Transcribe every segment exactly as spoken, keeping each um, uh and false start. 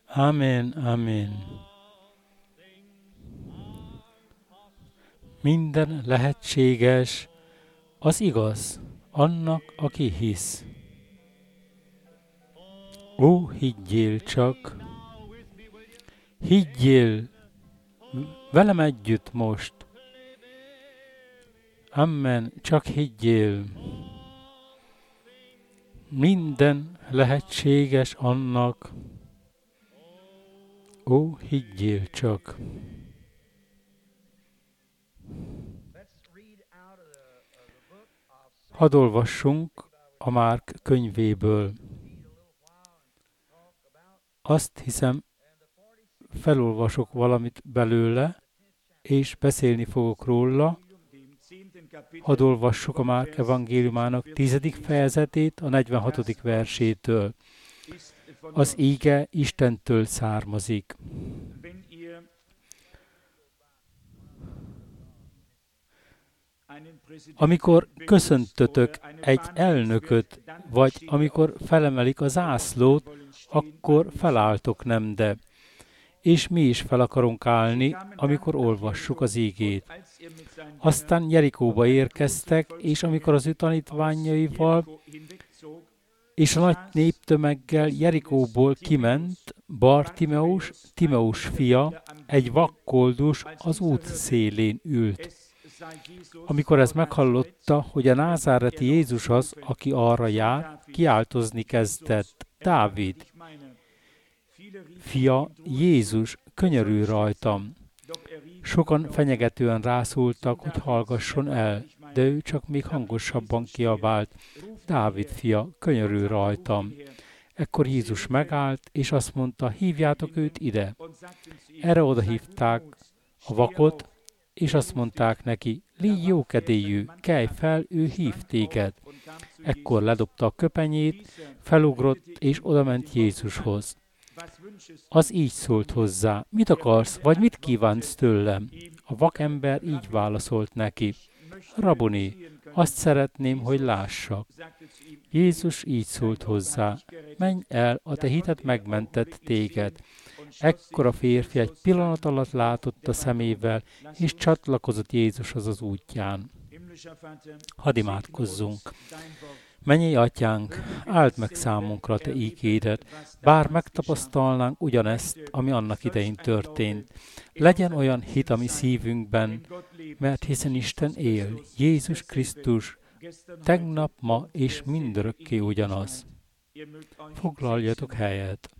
Amen, amen. Minden lehetséges, az igaz, annak, aki hisz. Ó, higgyél csak, higgyél velem együtt most. Amen, csak higgyél. Minden lehetséges annak. Ó, higgyél csak. Hadd olvassunk a Márk könyvéből. Azt hiszem, felolvasok valamit belőle, és beszélni fogok róla. Hadd olvassuk a Márk evangéliumának tizedik fejezetét, a negyvenhatodik versétől. Az íge Istentől származik. Amikor köszöntötök egy elnököt, vagy amikor felemelik a zászlót, akkor felálltok nem de. És mi is fel akarunk állni, amikor olvassuk az ígét. Aztán Jerikóba érkeztek, és amikor az ő tanítványaival és a nagy néptömeggel Jerikóból kiment, Bartimeus, Timeus fia, egy vakkoldus az út szélén ült. Amikor ez meghallotta, hogy a názáreti Jézus az, aki arra jár, kiáltozni kezdett: Dávid fia, Jézus, könyörülj rajtam! Sokan fenyegetően rászóltak, hogy hallgasson el, de ő csak még hangosabban kiabált: Dávid fia, könyörülj rajtam! Ekkor Jézus megállt, és azt mondta: hívjátok őt ide. Erre oda hívták a vakot, és azt mondták neki: légy jókedélyű, kelj fel, ő hív téged. Ekkor ledobta a köpenyét, felugrott, és odament Jézushoz. Az így szólt hozzá: mit akarsz, vagy mit kívánsz tőlem? A vakember így válaszolt neki: Rabuni, azt szeretném, hogy lássak. Jézus így szólt hozzá: menj el, a te hited megmentett téged. Ekkor a férfi egy pillanat alatt látott a szemével, és csatlakozott Jézushoz az útján. Hadd imádkozzunk! Mennyei Atyánk, áld meg számunkra te ígédet, bár megtapasztalnánk ugyanezt, ami annak idején történt. Legyen olyan hit a mi szívünkben, mert hiszen Isten él, Jézus Krisztus, tegnap, ma és mindörökké ugyanaz. Foglaljatok helyet!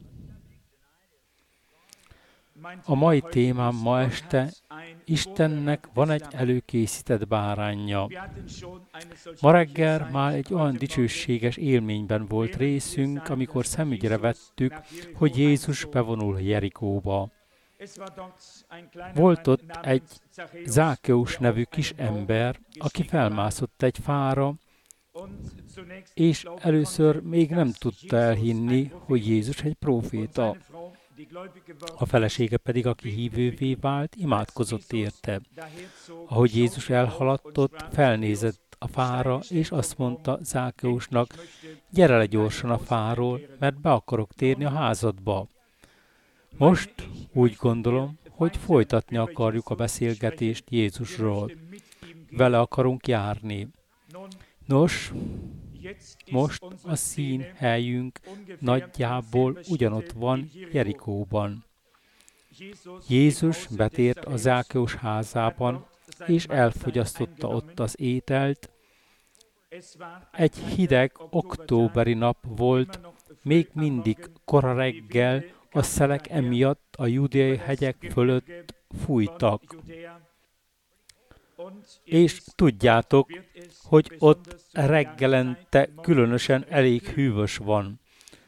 A mai témám ma este: Istennek van egy előkészített báránja. Ma reggel már egy olyan dicsőséges élményben volt részünk, amikor szemügyre vettük, hogy Jézus bevonul Jerikóba. Volt ott egy Zákeus nevű kis ember, aki felmászott egy fára, és először még nem tudta elhinni, hogy Jézus egy próféta. A felesége pedig, aki hívővé vált, imádkozott érte. Ahogy Jézus elhaladtott, felnézett a fára, és azt mondta Zákeusnak: gyere le gyorsan a fáról, mert be akarok térni a házadba. Most úgy gondolom, hogy folytatni akarjuk a beszélgetést Jézusról. Vele akarunk járni. Nos, most a színhelyünk nagyjából ugyanott van Jerikóban. Jézus betért a Zákeus házában, és elfogyasztotta ott az ételt. Egy hideg októberi nap volt, még mindig kora reggel, a szelek emiatt a júdeai hegyek fölött fújtak. És tudjátok, hogy ott reggelente különösen elég hűvös van.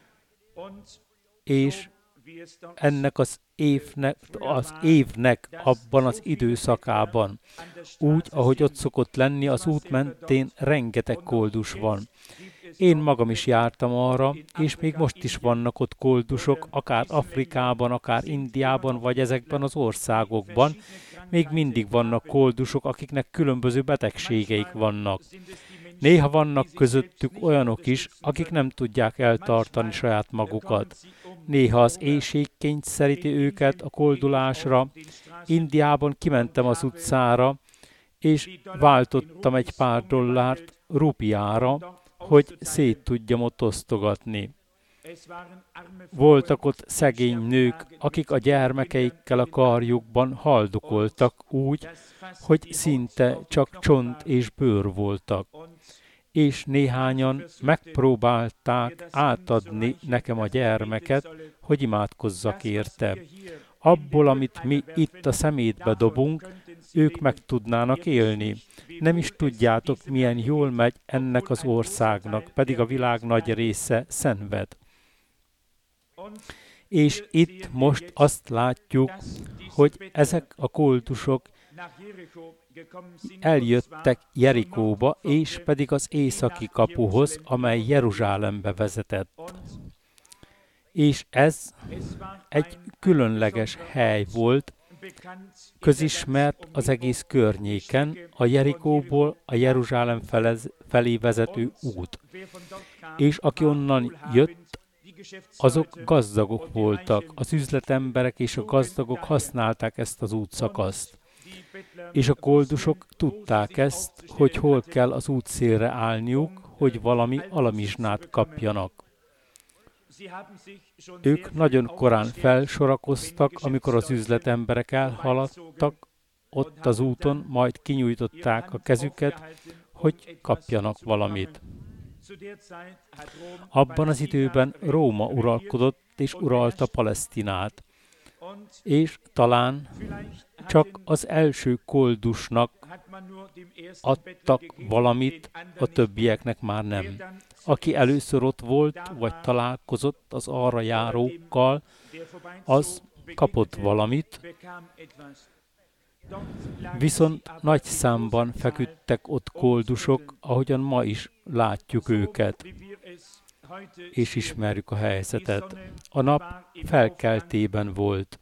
És ennek az évnek, az évnek abban az időszakában, úgy, ahogy ott szokott lenni, az út mentén rengeteg koldus van. Én magam is jártam arra, és még most is vannak ott koldusok, akár Afrikában, akár Indiában, vagy ezekben az országokban. Még mindig vannak koldusok, akiknek különböző betegségeik vannak. Néha vannak közöttük olyanok is, akik nem tudják eltartani saját magukat. Néha az éhség kényszeríti őket a koldulásra. Indiában kimentem az utcára, és váltottam egy pár dollárt rupiára, hogy szét tudjam ott osztogatni. Voltak ott szegény nők, akik a gyermekeikkel a karjukban haldokoltak úgy, hogy szinte csak csont és bőr voltak. És néhányan megpróbálták átadni nekem a gyermeket, hogy imádkozzak érte. Abból, amit mi itt a szemétbe dobunk, ők meg tudnának élni. Nem is tudjátok, milyen jól megy ennek az országnak, pedig a világ nagy része szenved. És itt most azt látjuk, hogy ezek a koldusok eljöttek Jerikóba, és pedig az északi kapuhoz, amely Jeruzsálembe vezetett. És ez egy különleges hely volt, közismert az egész környéken, a Jerikóból a Jeruzsálem felé vezető út. És aki onnan jött, azok gazdagok voltak, az üzletemberek és a gazdagok használták ezt az útszakaszt. És a koldusok tudták ezt, hogy hol kell az útszélre állniuk, hogy valami alamizsnát kapjanak. Ők nagyon korán felsorakoztak, amikor az üzletemberek elhaladtak ott az úton, majd kinyújtották a kezüket, hogy kapjanak valamit. Abban az időben Róma uralkodott és uralta Palesztinát, és talán csak az első koldusnak adtak valamit, a többieknek már nem. Aki először ott volt, vagy találkozott az arra járókkal, az kapott valamit, viszont nagy számban feküdtek ott koldusok, ahogyan ma is látjuk őket, és ismerjük a helyzetet. A nap felkeltében volt,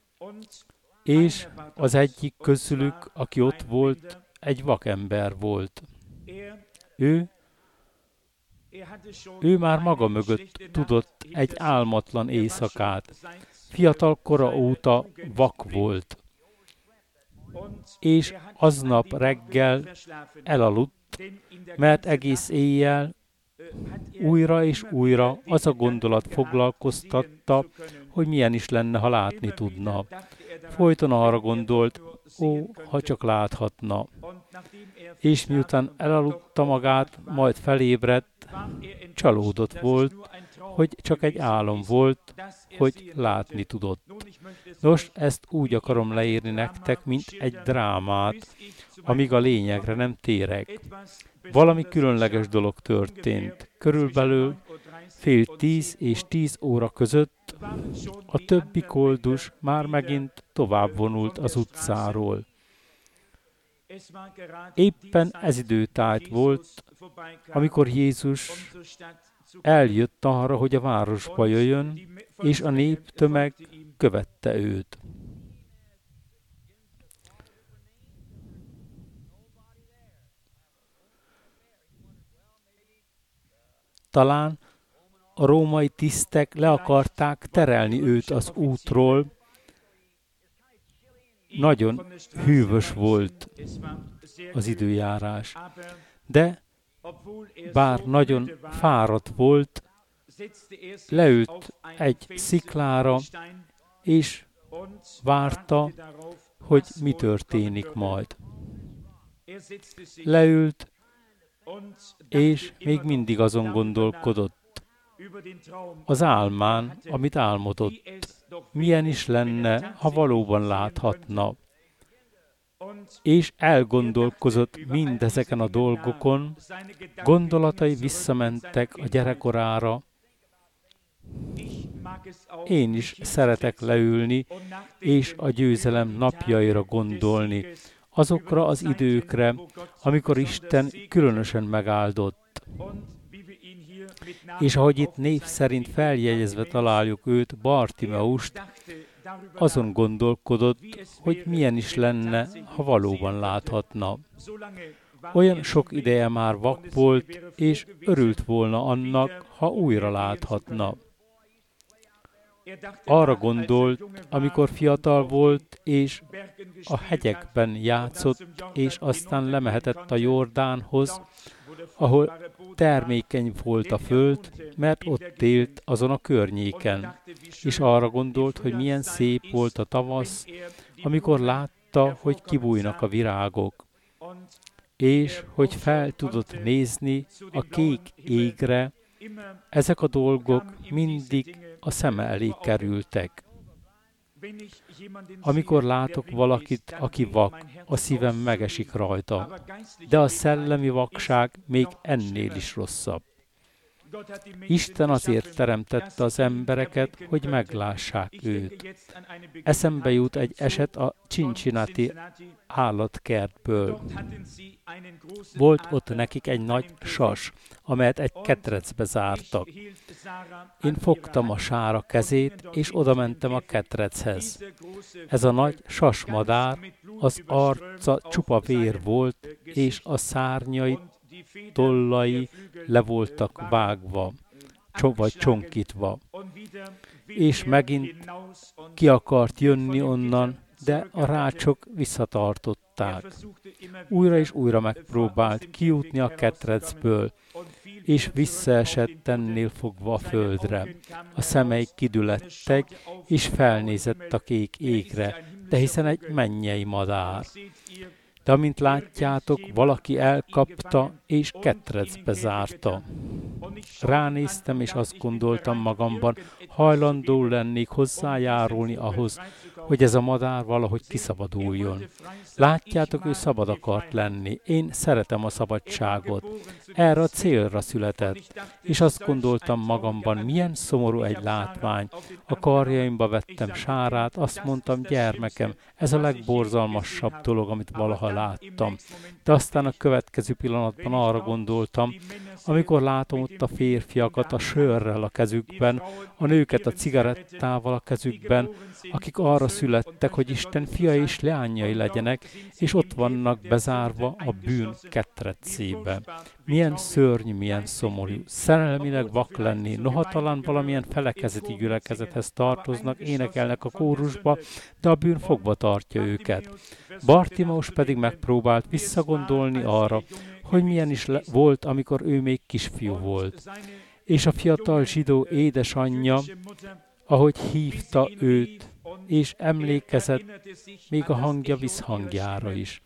és az egyik közülük, aki ott volt, egy vakember volt. Ő, ő már maga mögött tudott egy álmatlan éjszakát. Fiatal kora óta vak volt, és aznap reggel elaludt, mert egész éjjel újra és újra az a gondolat foglalkoztatta, hogy milyen is lenne, ha látni tudna. Folyton arra gondolt, ó, ha csak láthatna. És miután elaludta magát, majd felébredt, csalódott volt, hogy csak egy álom volt, hogy látni tudott. Nos, ezt úgy akarom leírni nektek, mint egy drámát, amíg a lényegre nem térek. Valami különleges dolog történt. Körülbelül fél tíz és tíz óra között a többi koldus már megint tovább vonult az utcáról. Éppen ez időtájt volt, amikor Jézus eljött arra, hogy a városba jöjjön, és a néptömeg követte őt. Talán a római tisztek le akarták terelni őt az útról. Nagyon hűvös volt az időjárás, de bár nagyon fáradt volt, leült egy sziklára, és várta, hogy mi történik majd. Leült, és még mindig azon gondolkodott, az álmán, amit álmodott. Milyen is lenne, ha valóban láthatna. És elgondolkozott mindezeken a dolgokon, gondolatai visszamentek a gyerekkorára. Én is szeretek leülni, és a győzelem napjaira gondolni, azokra az időkre, amikor Isten különösen megáldott. És ahogy itt név szerint feljegyezve találjuk őt, Bartimeust, azon gondolkodott, hogy milyen is lenne, ha valóban láthatna. Olyan sok ideje már vak volt, és örült volna annak, ha újra láthatna. Arra gondolt, amikor fiatal volt, és a hegyekben játszott, és aztán lemehetett a Jordánhoz, ahol termékeny volt a föld, mert ott élt azon a környéken. És arra gondolt, hogy milyen szép volt a tavasz, amikor látta, hogy kibújnak a virágok, és hogy fel tudott nézni a kék égre. Ezek a dolgok mindig a szeme elé kerültek. Amikor látok valakit, aki vak, a szívem megesik rajta, de a szellemi vakság még ennél is rosszabb. Isten azért teremtette az embereket, hogy meglássák őt. Eszembe jut egy eset a Cincinnati állatkertből. Volt ott nekik egy nagy sas, amelyet egy ketrecbe zártak. Én fogtam a sára kezét, és odamentem a ketrechez. Ez a nagy sasmadár, az arca csupa vér volt, és a szárnyai, tollai le voltak vágva, vagy csonkítva. És megint ki akart jönni onnan, de a rácsok visszatartották. Újra és újra megpróbált kijutni a ketrecből, és visszaesett ennél fogva a földre. A szemei kidülettek, és felnézett a kék égre, de hiszen egy mennyei madár. De amint látjátok, valaki elkapta, és ketrecbe zárta. Ránéztem, és azt gondoltam magamban, hajlandó lennék hozzájárulni ahhoz, hogy ez a madár valahogy kiszabaduljon. Látjátok, ő szabad akart lenni. Én szeretem a szabadságot. Erre a célra született. És azt gondoltam magamban, milyen szomorú egy látvány. A karjaimba vettem sárát, azt mondtam, gyermekem, ez a legborzalmasabb dolog, amit valaha láttam. De aztán a következő pillanatban arra gondoltam, amikor látom ott a férfiakat a sörrel a kezükben, a nőket a cigarettával a kezükben, akik arra születtek, hogy Isten fia és leányai legyenek, és ott vannak bezárva a bűn ketrecébe. Milyen szörnyű, milyen szomorú. Szerelmileg vak lenni, noha talán valamilyen felekezeti gyülekezethez tartoznak, énekelnek a kórusba, de a bűn fogva tartja őket. Bartimeus pedig megpróbált visszagondolni arra, hogy milyen is le- volt, amikor ő még kisfiú volt. És a fiatal zsidó édesanyja, ahogy hívta őt, és emlékezett még a hangja visszhangjára is.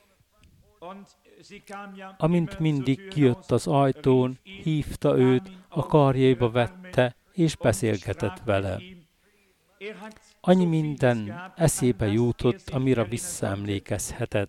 Amint mindig kijött az ajtón, hívta őt, a karjaiba vette, és beszélgetett vele. Annyi minden eszébe jutott, amire visszaemlékezhetett.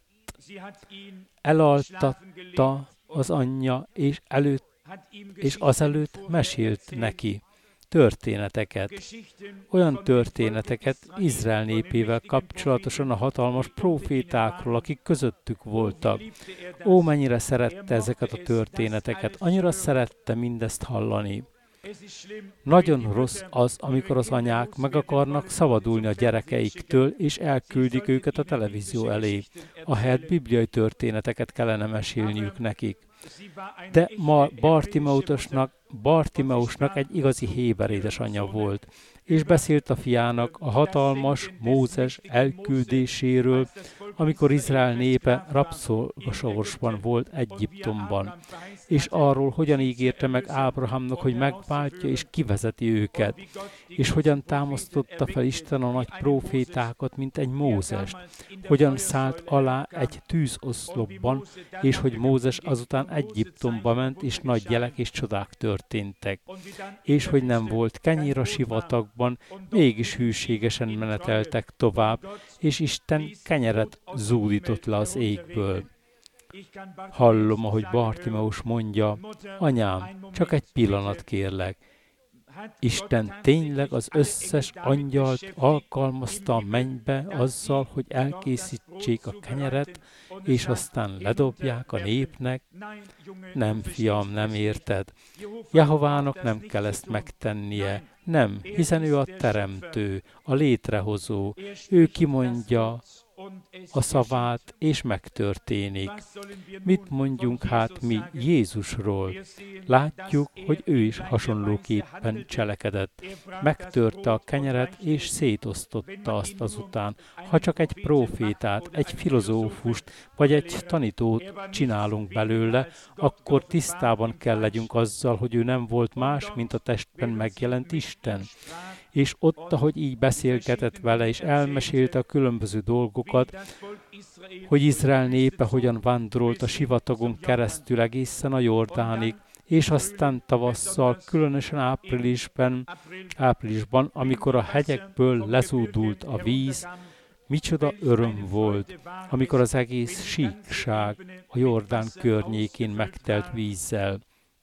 Elaltatta az anyja, és, előtt, és azelőtt mesélt neki történeteket. Olyan történeteket Izrael népével kapcsolatosan a hatalmas prófétákról, akik közöttük voltak. Ó, mennyire szerette ezeket a történeteket, annyira szerette mindezt hallani. Nagyon rossz az, amikor az anyák meg akarnak szabadulni a gyerekeiktől, és elküldik őket a televízió elé. Ahelyett bibliai történeteket kellene mesélniük nekik. De ma Bartimeusnak, Bartimeusnak egy igazi héber édesanyja volt, és beszélt a fiának a hatalmas Mózes elküldéséről, amikor Izrael népe rabszolgasorsban volt Egyiptomban, és arról, hogyan ígérte meg Ábrahámnak, hogy megváltja és kivezeti őket, és hogyan támasztotta fel Isten a nagy prófétákat, mint egy Mózest, hogyan szállt alá egy tűzoszlopban, és hogy Mózes azután Egyiptomba ment, és nagy jelek és csodák történtek, és hogy nem volt kenyér a sivatagban, mégis hűségesen meneteltek tovább, és Isten kenyeret zúdított le az égből. Hallom, ahogy Bartimeus mondja, anyám, csak egy pillanat kérlek. Isten tényleg az összes angyalt alkalmazta a mennybe azzal, hogy elkészítsék a kenyeret, és aztán ledobják a népnek? Nem, fiam, nem érted. Jehovának nem kell ezt megtennie. Nem, hiszen ő a teremtő, a létrehozó. Ő kimondja, a szavát, és megtörténik. Mit mondjunk hát mi Jézusról? Látjuk, hogy ő is hasonlóképpen cselekedett. Megtörte a kenyeret, és szétosztotta azt azután. Ha csak egy prófétát, egy filozófust, vagy egy tanítót csinálunk belőle, akkor tisztában kell legyünk azzal, hogy ő nem volt más, mint a testben megjelent Isten. És ott, ahogy így beszélgetett vele, és elmesélte a különböző dolgokat, hogy Izrael népe hogyan vándorolt a sivatagon keresztül egészen a Jordánig, és aztán tavasszal, különösen áprilisban, áprilisban, amikor a hegyekből lezúdult a víz, micsoda öröm volt, amikor az egész síkság a Jordán környékén megtelt vízzel.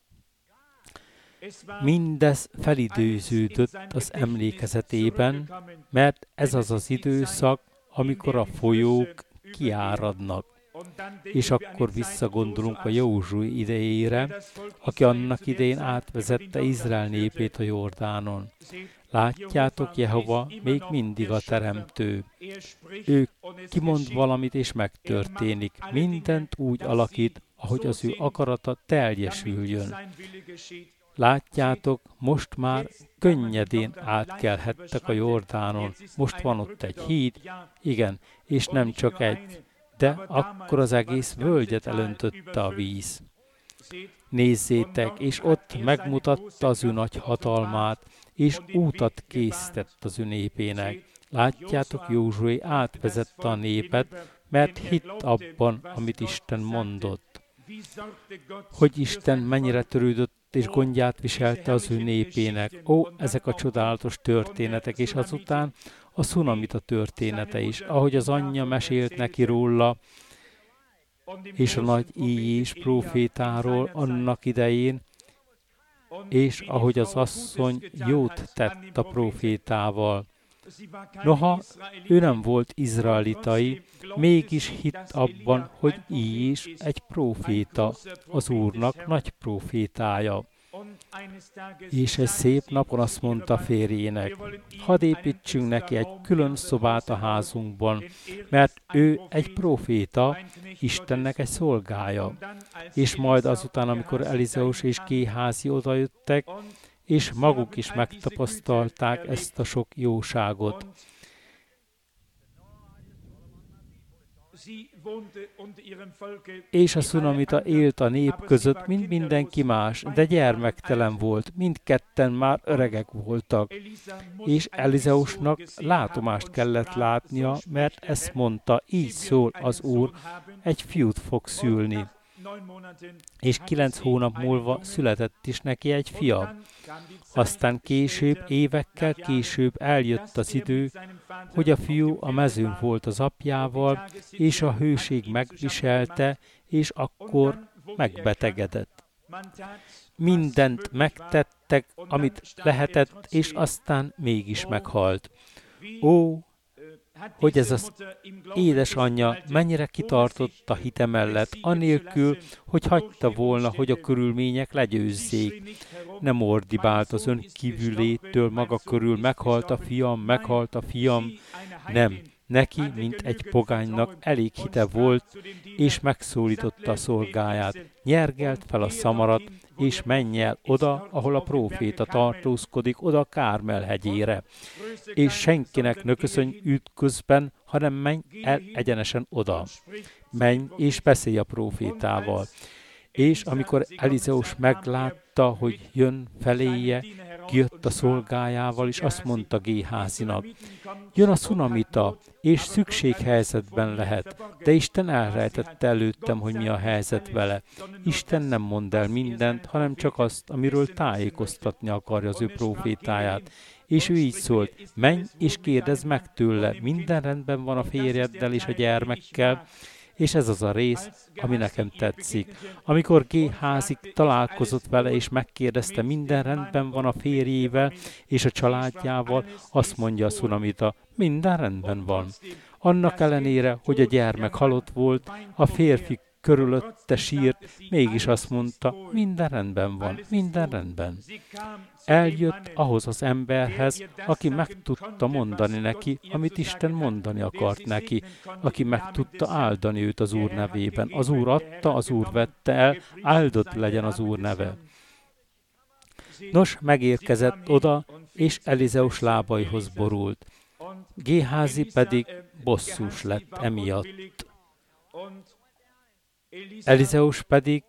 Mindez felidőződött az emlékezetében, mert ez az az időszak, amikor a folyók kiáradnak. És akkor visszagondolunk a Józsué idejére, aki annak idején átvezette Izrael népét a Jordánon. Látjátok, Jehova még mindig a teremtő. Ő kimond valamit, és megtörténik. Mindent úgy alakít, ahogy az ő akarata teljesüljön. Látjátok, most már könnyedén átkelhettek a Jordánon. Most van ott egy híd, igen, és nem csak egy, de akkor az egész völgyet elöntötte a víz. Nézzétek, és ott megmutatta az ő nagy hatalmát, és útat készített az ő népének. Látjátok, Józsué átvezette a népet, mert hitt abban, amit Isten mondott. Hogy Isten mennyire törődött és gondját viselte az ő népének. Ó, ezek a csodálatos történetek, és azután a szunamita története is, ahogy az anyja mesélt neki róla, és a nagy Íjés prófétáról annak idején, és ahogy az asszony jót tett a prófétával. Noha ő nem volt izraelitai, mégis hitt abban, hogy Íjés egy próféta, az Úrnak nagy prófétája. És egy szép napon azt mondta férjének, hadd építsünk neki egy külön szobát a házunkban, mert ő egy próféta, Istennek egy szolgája. És majd azután, amikor Elizeus és Géházi odajöttek, és maguk is megtapasztalták ezt a sok jóságot. És a szunamita élt a nép között, mint mindenki más, de gyermektelen volt, mindketten már öregek voltak. És Elizeusnak látomást kellett látnia, mert ezt mondta, így szól az Úr, egy fiút fog szülni. És kilenc hónap múlva született is neki egy fia. Aztán később, évekkel később eljött az idő, hogy a fiú a mezőn volt az apjával, és a hőség megviselte, és akkor megbetegedett. Mindent megtettek, amit lehetett, és aztán mégis meghalt. Ó, hogy ez az édesanyja mennyire kitartott a hite mellett, anélkül, hogy hagyta volna, hogy a körülmények legyőzzék. Nem ordibált az önkívülétől maga körül, meghalt a fiam, meghalt a fiam. Nem, neki, mint egy pogánynak elég hite volt, és megszólította a szolgáját. Nyergelt fel a szamarat, és menj el oda, ahol a próféta tartózkodik, oda a Kármel hegyére. És senkinek ne köszönj ütközben, hanem menj el egyenesen oda. Menj és beszélj a prófétával. És amikor Elizeus meglátta, hogy jön feléje, kijött a szolgájával, és azt mondta Géházinak, jön a szunamita, és szükséghelyzetben lehet, de Isten elrejtette előttem, hogy mi a helyzet vele. Isten nem mond el mindent, hanem csak azt, amiről tájékoztatni akarja az ő prófétáját. És ő így szólt, menj és kérdezz meg tőle, minden rendben van a férjeddel és a gyermekkel, és ez az a rész, ami nekem tetszik. Amikor Géházi találkozott vele, és megkérdezte, minden rendben van a férjével és a családjával, azt mondja a szunamita, minden rendben van. Annak ellenére, hogy a gyermek halott volt, a férfi körülötte sírt, mégis azt mondta, minden rendben van, minden rendben. Eljött ahhoz az emberhez, aki meg tudta mondani neki, amit Isten mondani akart neki, aki meg tudta áldani őt az Úr nevében. Az Úr adta, az Úr vette el, áldott legyen az Úr neve. Nos, megérkezett oda, és Elizeus lábaihoz borult. Géházi pedig bosszús lett emiatt. Elizeus pedig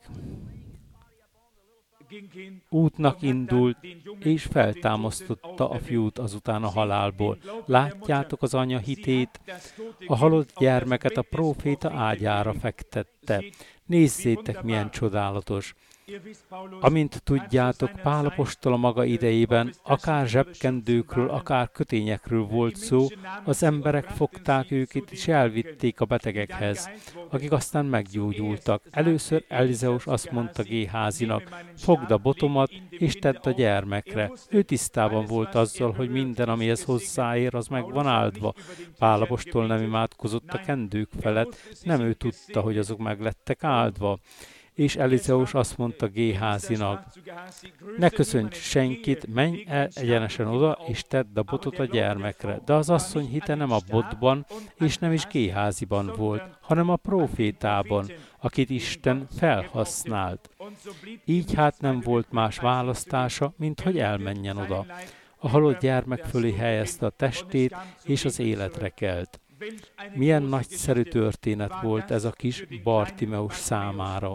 útnak indult, és feltámasztotta a fiút azután a halálból. Látjátok az anya hitét? A halott gyermeket a próféta ágyára fektette. Nézzétek, milyen csodálatos! Amint tudjátok, Pál apostol a maga idejében akár zsebkendőkről, akár kötényekről volt szó, az emberek fogták őket és elvitték a betegekhez, akik aztán meggyógyultak. Először Elizeus azt mondta Géházinak, fogd a botomat és tedd a gyermekre. Ő tisztában volt azzal, hogy minden, amihez hozzáér, az meg van áldva. Pál apostol nem imádkozott a kendők felett, nem ő tudta, hogy azok meg lettek áldva. És Elizeus azt mondta Géházinak, ne köszönts senkit, menj el egyenesen oda, és tedd a botot a gyermekre. De az asszony hite nem a botban, és nem is Géháziban volt, hanem a prófétában, akit Isten felhasznált. Így hát nem volt más választása, mint hogy elmenjen oda. A halott gyermek fölé helyezte a testét, és az életre kelt. Milyen nagyszerű történet volt ez a kis Bartimeus számára.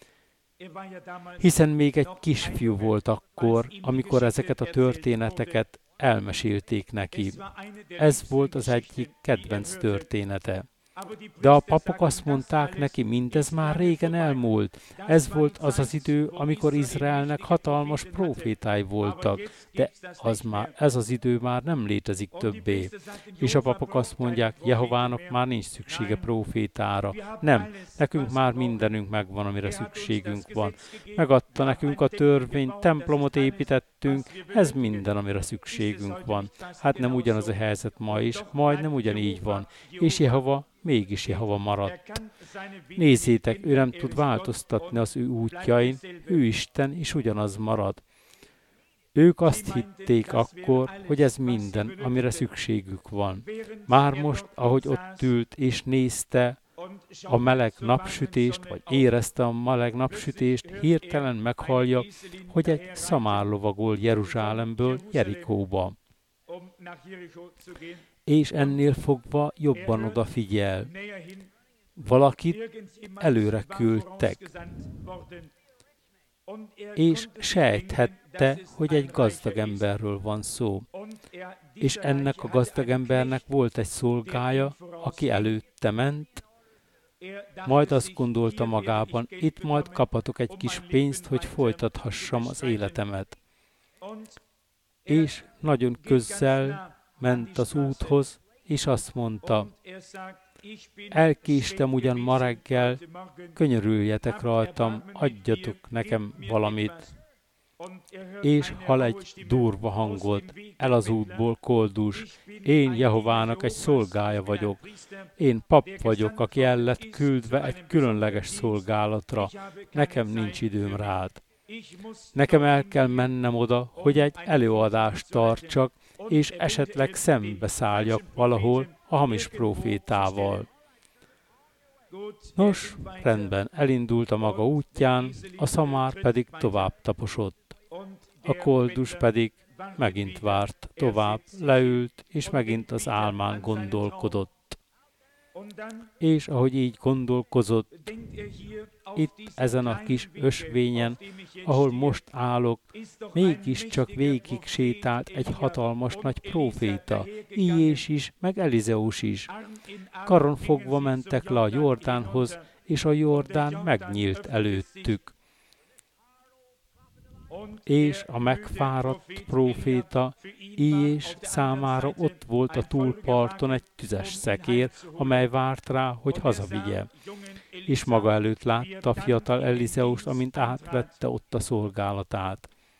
Hiszen még egy kisfiú volt akkor, amikor ezeket a történeteket elmesélték neki. Ez volt az egyik kedvenc története. De a papok azt mondták neki, mindez már régen elmúlt. Ez volt az az idő, amikor Izraelnek hatalmas prófétái voltak, de az már, ez az idő már nem létezik többé. És a papok azt mondják, Jehovának már nincs szüksége prófétára. Nem, nekünk már mindenünk megvan, amire szükségünk van. Megadta nekünk a törvényt, templomot építettünk, ez minden, amire szükségünk van. Hát nem ugyanaz a helyzet ma is, majdnem ugyanígy van. És Jehova mégis Jehova maradt. Nézzétek, ő nem tud változtatni az ő útjain, ő Isten is ugyanaz marad. Ők azt hitték akkor, hogy ez minden, amire szükségük van. Már most, ahogy ott ült és nézte a meleg napsütést, vagy érezte a meleg napsütést, hirtelen meghallja, hogy egy szamár lovagol Jeruzsálemből Jerikóba. És ennél fogva jobban odafigyel. Valakit előre küldtek, és sejthette, hogy egy gazdag emberről van szó. És ennek a gazdag embernek volt egy szolgája, aki előtte ment, majd azt gondolta magában, itt majd kaphatok egy kis pénzt, hogy folytathassam az életemet. És nagyon közel ment az úthoz, és azt mondta, elkéstem ugyan ma reggel, könyörüljetek rajtam, adjatok nekem valamit. És hall egy durva hangot, el az útból koldus, én Jehovának egy szolgája vagyok. Én pap vagyok, aki el lett küldve egy különleges szolgálatra. Nekem nincs időm rád. Nekem el kell mennem oda, hogy egy előadást tartsak, és esetleg szembeszálljak valahol a hamis prófétával. Nos, rendben, elindult a maga útján, a szamár pedig tovább taposott. A koldus pedig megint várt tovább, leült, és megint az álmán gondolkodott. És ahogy így gondolkozott, itt ezen a kis ösvényen, ahol most állok, mégiscsak végig sétált egy hatalmas nagy próféta, Ilyés is, meg Elizeus is. Karon fogva mentek le a Jordánhoz, és a Jordán megnyílt előttük. És a megfáradt próféta Ilyés számára ott volt a túlparton egy tüzes szekér, amely várt rá, hogy hazavigye. És maga előtt látta a fiatal Elizeust, amint átvette ott a szolgálatát.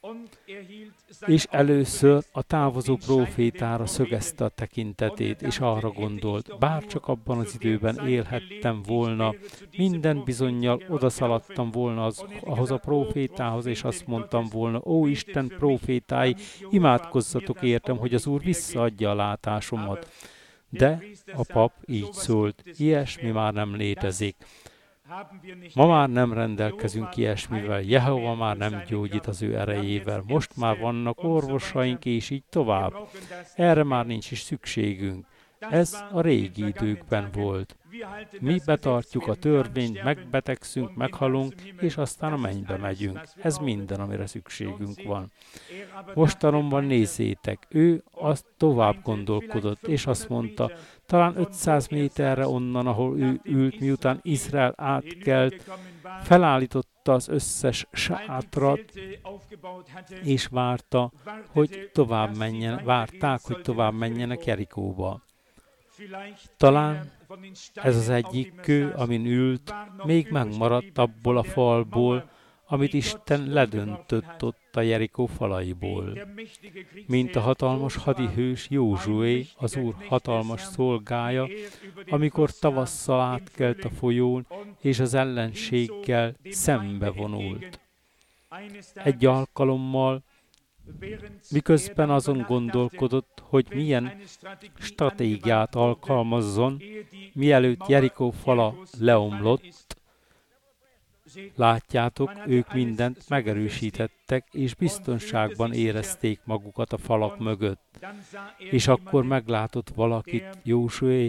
És először a távozó prófétára szögezte a tekintetét, és arra gondolt, bárcsak abban az időben élhettem volna, minden bizonnyal odaszaladtam volna az, ahhoz a prófétához, és azt mondtam volna, ó Isten prófétái, imádkozzatok értem, hogy az Úr visszaadja a látásomat. De a pap így szólt, ilyesmi már nem létezik. Ma már nem rendelkezünk ilyesmivel, Jehova már nem gyógyít az ő erejével, most már vannak orvosaink, és így tovább. Erre már nincs is szükségünk. Ez a régi időkben volt. Mi betartjuk a törvényt, megbetegszünk, meghalunk, és aztán a mennybe megyünk. Ez minden, amire szükségünk van. Mostanomban nézzétek, ő azt tovább gondolkodott, és azt mondta, talán ötszáz méterre onnan, ahol ő ült, miután Izrael átkelt, felállította az összes sátrat, és várta, hogy tovább menjen, várták, hogy tovább menjenek Jerikóba. Talán ez az egyik kő, amin ült, még megmaradt abból a falból, amit Isten ledöntött ott a Jerikó falaiból. Mint a hatalmas hadihős Józsué, az Úr hatalmas szolgája, amikor tavasszal átkelt a folyón, és az ellenséggel szembe vonult. Egy alkalommal, miközben azon gondolkodott, hogy milyen stratégiát alkalmazzon, mielőtt Jerikó fala leomlott, látjátok, ők mindent megerősítettek, és biztonságban érezték magukat a falak mögött. És akkor meglátott valakit, Józsué,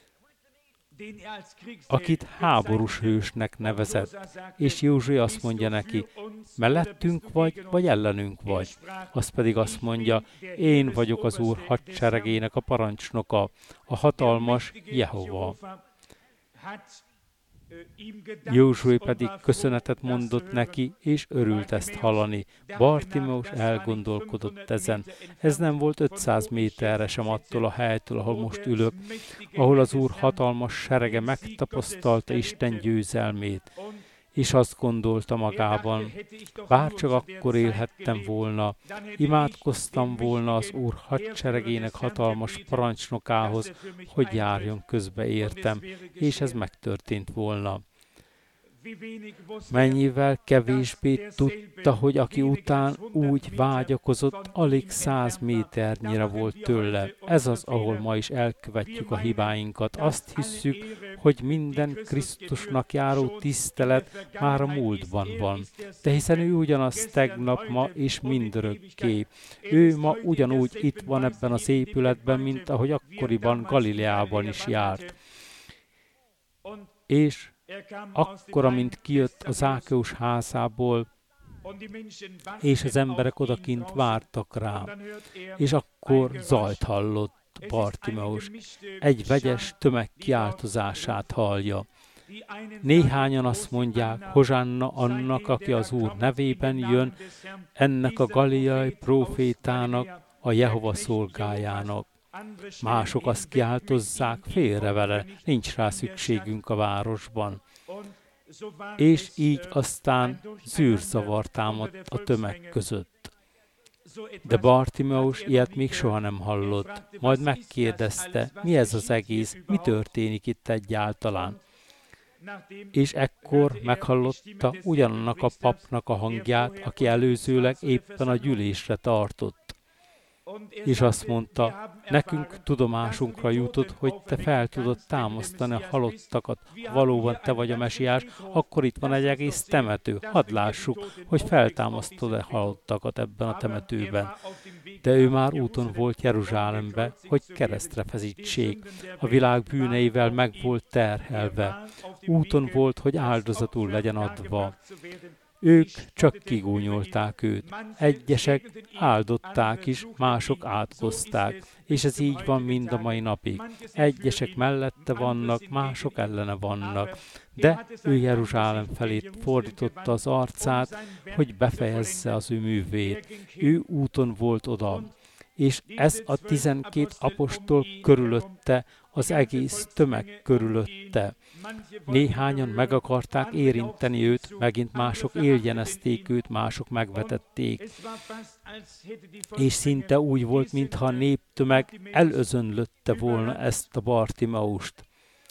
akit háborús hősnek nevezett. És Józsué azt mondja neki, mellettünk vagy, vagy ellenünk vagy. Az pedig azt mondja, én vagyok az Úr hadseregének a parancsnoka, a hatalmas Jehova. Józsué pedig köszönetet mondott neki, és örült ezt hallani. Bartimeus elgondolkodott ezen. Ez nem volt ötszáz méterre sem attól a helytől, ahol most ülök, ahol az Úr hatalmas serege megtapasztalta Isten győzelmét. És azt gondolta magában, bárcsak akkor élhettem volna, imádkoztam volna az Úr hadseregének hatalmas parancsnokához, hogy járjon közbe értem, és ez megtörtént volna. Mennyivel kevésbé tudta, hogy aki után úgy vágyakozott, alig száz méternyire volt tőle. Ez az, ahol ma is elkövetjük a hibáinkat. Azt hisszük, hogy minden Krisztusnak járó tisztelet már a múltban van. De hiszen ő ugyanaz tegnap, ma és mindörökké. Ő ma ugyanúgy itt van ebben az épületben, mint ahogy akkoriban Galileában is járt. És akkor, amint kijött a Zákeus házából, és az emberek odakint vártak rá, és akkor zajt hallott Bartimeus, egy vegyes tömeg kiáltozását hallja. Néhányan azt mondják, hozsanna annak, aki az Úr nevében jön, ennek a galileai prófétának, a Jehova szolgájának. Mások azt kiáltozzák, félre vele, nincs rá szükségünk a városban. És így aztán zűrzavar támadt a tömeg között. De Bartimeus ilyet még soha nem hallott. Majd megkérdezte, mi ez az egész, mi történik itt egyáltalán. És ekkor meghallotta ugyanannak a papnak a hangját, aki előzőleg éppen a gyűlésre tartott. És azt mondta, nekünk tudomásunkra jutott, hogy te fel tudod támasztani a halottakat. Ha valóban te vagy a Mesiás, akkor itt van egy egész temető. Hadd lássuk, hogy feltámasztod-e halottakat ebben a temetőben. De ő már úton volt Jeruzsálembe, hogy keresztre feszítsék. A világ bűneivel meg volt terhelve. Úton volt, hogy áldozatul legyen adva. Ők csak kigúnyolták őt. Egyesek áldották is, mások átkozták, és ez így van mind a mai napig. Egyesek mellette vannak, mások ellene vannak. De ő Jeruzsálem felé fordította az arcát, hogy befejezze az ő művét. Ő úton volt oda. és ez a tizenkét apostol körülötte, az egész tömeg körülötte. Néhányan meg akarták érinteni őt, megint mások éljenezték őt, mások megvetették. És szinte úgy volt, mintha a néptömeg elözönlötte volna ezt a Bartimeust.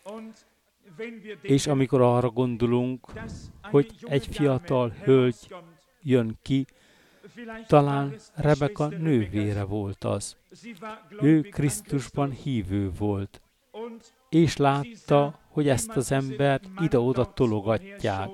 És amikor arra gondolunk, hogy egy fiatal hölgy jön ki, talán Rebeka nővére volt az. Ő Krisztusban hívő volt, és látta, hogy ezt az embert ide-oda tologatják.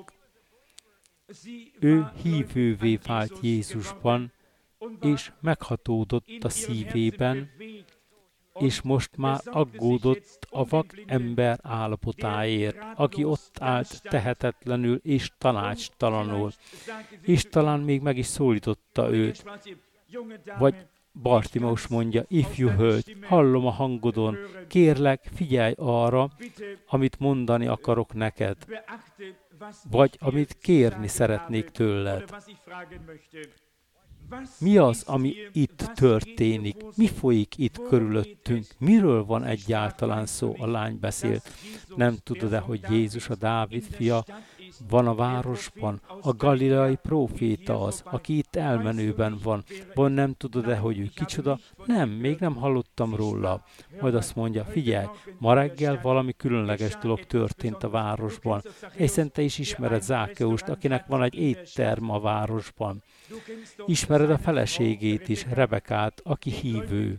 Ő hívővé vált Jézusban, és meghatódott a szívében, és most már aggódott a vak ember állapotáért, aki ott állt tehetetlenül és tanácstalanul, és talán még meg is szólította őt. Vagy Bartimeus mondja, ifjú hölgy, hallom a hangodon, kérlek, figyelj arra, amit mondani akarok neked, vagy amit kérni szeretnék tőled. Mi az, ami itt történik? Mi folyik itt körülöttünk? Miről van egyáltalán szó? A lány beszélt. Nem tudod-e, hogy Jézus a Dávid fia van a városban? A galileai próféta az, aki itt elmenőben van. Van, nem tudod-e, hogy ő kicsoda? Nem, még nem hallottam róla. Majd azt mondja, figyelj, ma reggel valami különleges dolog történt a városban. Hiszen te is ismered Zákeust, akinek van egy étterm a városban. Ismered a feleségét is, Rebekát, aki hívő.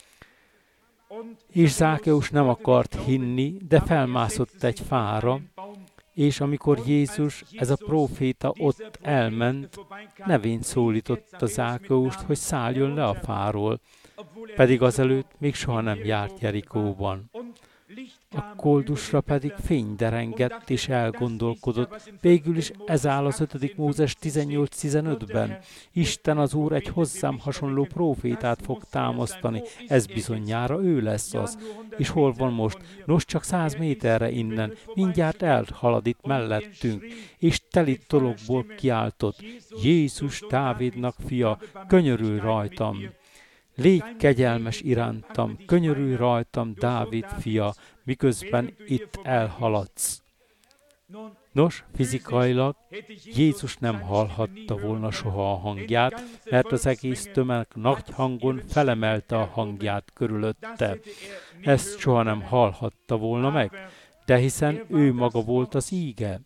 És Zákeus nem akart hinni, de felmászott egy fára, és amikor Jézus, ez a próféta ott elment, nevén szólította Zákeust, hogy szálljon le a fáról, pedig azelőtt még soha nem járt Jerikóban. A koldusra pedig fény derengett, és elgondolkodott. Végül is ez áll az ötödik Mózes tizennyolc tizenötben. Isten az Úr egy hozzám hasonló prófétát fog támasztani. Ez bizonyára ő lesz az. És hol van most? Nos, csak száz méterre innen. Mindjárt elhalad itt mellettünk. És teli tolokból kiáltott. Jézus, Dávidnak fia, könyörülj rajtam! Légy kegyelmes irántam, könyörülj rajtam, Dávid fia, miközben itt elhaladsz. Nos, fizikailag Jézus nem hallhatta volna soha a hangját, mert az egész tömeg nagy hangon felemelte a hangját körülötte. Ezt soha nem hallhatta volna meg, de hiszen ő maga volt az íge.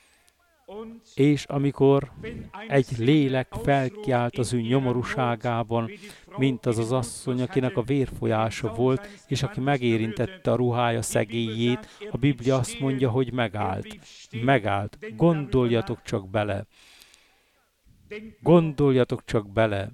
És amikor egy lélek felkiált az ő nyomorúságában, mint az az asszony, akinek a vérfolyása volt, és aki megérintette a ruhája szegélyét, a Biblia azt mondja, hogy megállt. Megállt. Gondoljatok csak bele. Gondoljatok csak bele.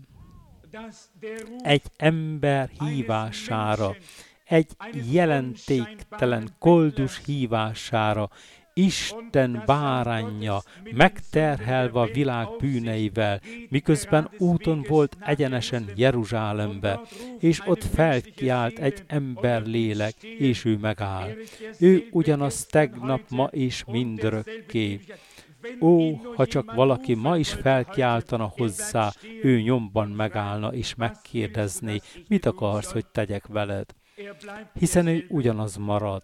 Egy ember hívására, egy jelentéktelen koldus hívására, Isten báránja, megterhelve a világ bűneivel, miközben úton volt egyenesen Jeruzsálembe, és ott felkiált egy ember lélek, és ő megáll. Ő ugyanaz tegnap, ma és mindörökké. Ó, ha csak valaki ma is felkiáltana hozzá, ő nyomban megállna és megkérdezné, mit akarsz, hogy tegyek veled? Hiszen ő ugyanaz marad.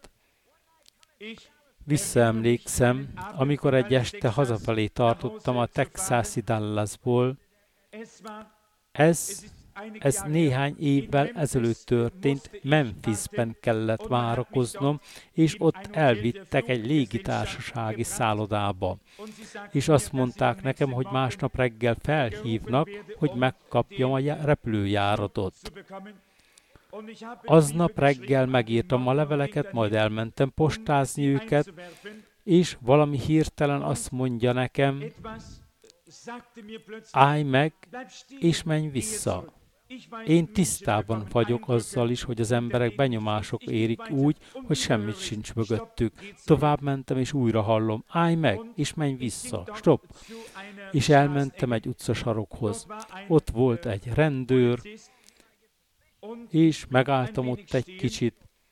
Visszaemlékszem, amikor egy este hazafelé tartottam a texasi Dallasból. Ez, ez néhány évvel ezelőtt történt, Memphisben kellett várakoznom, és ott elvittek egy légitársasági szállodába. És azt mondták nekem, hogy másnap reggel felhívnak, hogy megkapjam a repülőjáratot. Aznap reggel megírtam a leveleket, majd elmentem postázni őket, és valami hirtelen azt mondja nekem, állj meg, és menj vissza. Én tisztában vagyok azzal is, hogy az emberek benyomások érik úgy, hogy semmit sincs mögöttük. Tovább mentem, és újra hallom, állj meg, és menj vissza, stop. És elmentem egy utcasarokhoz. Ott volt egy rendőr, és megálltam ott egy kicsit.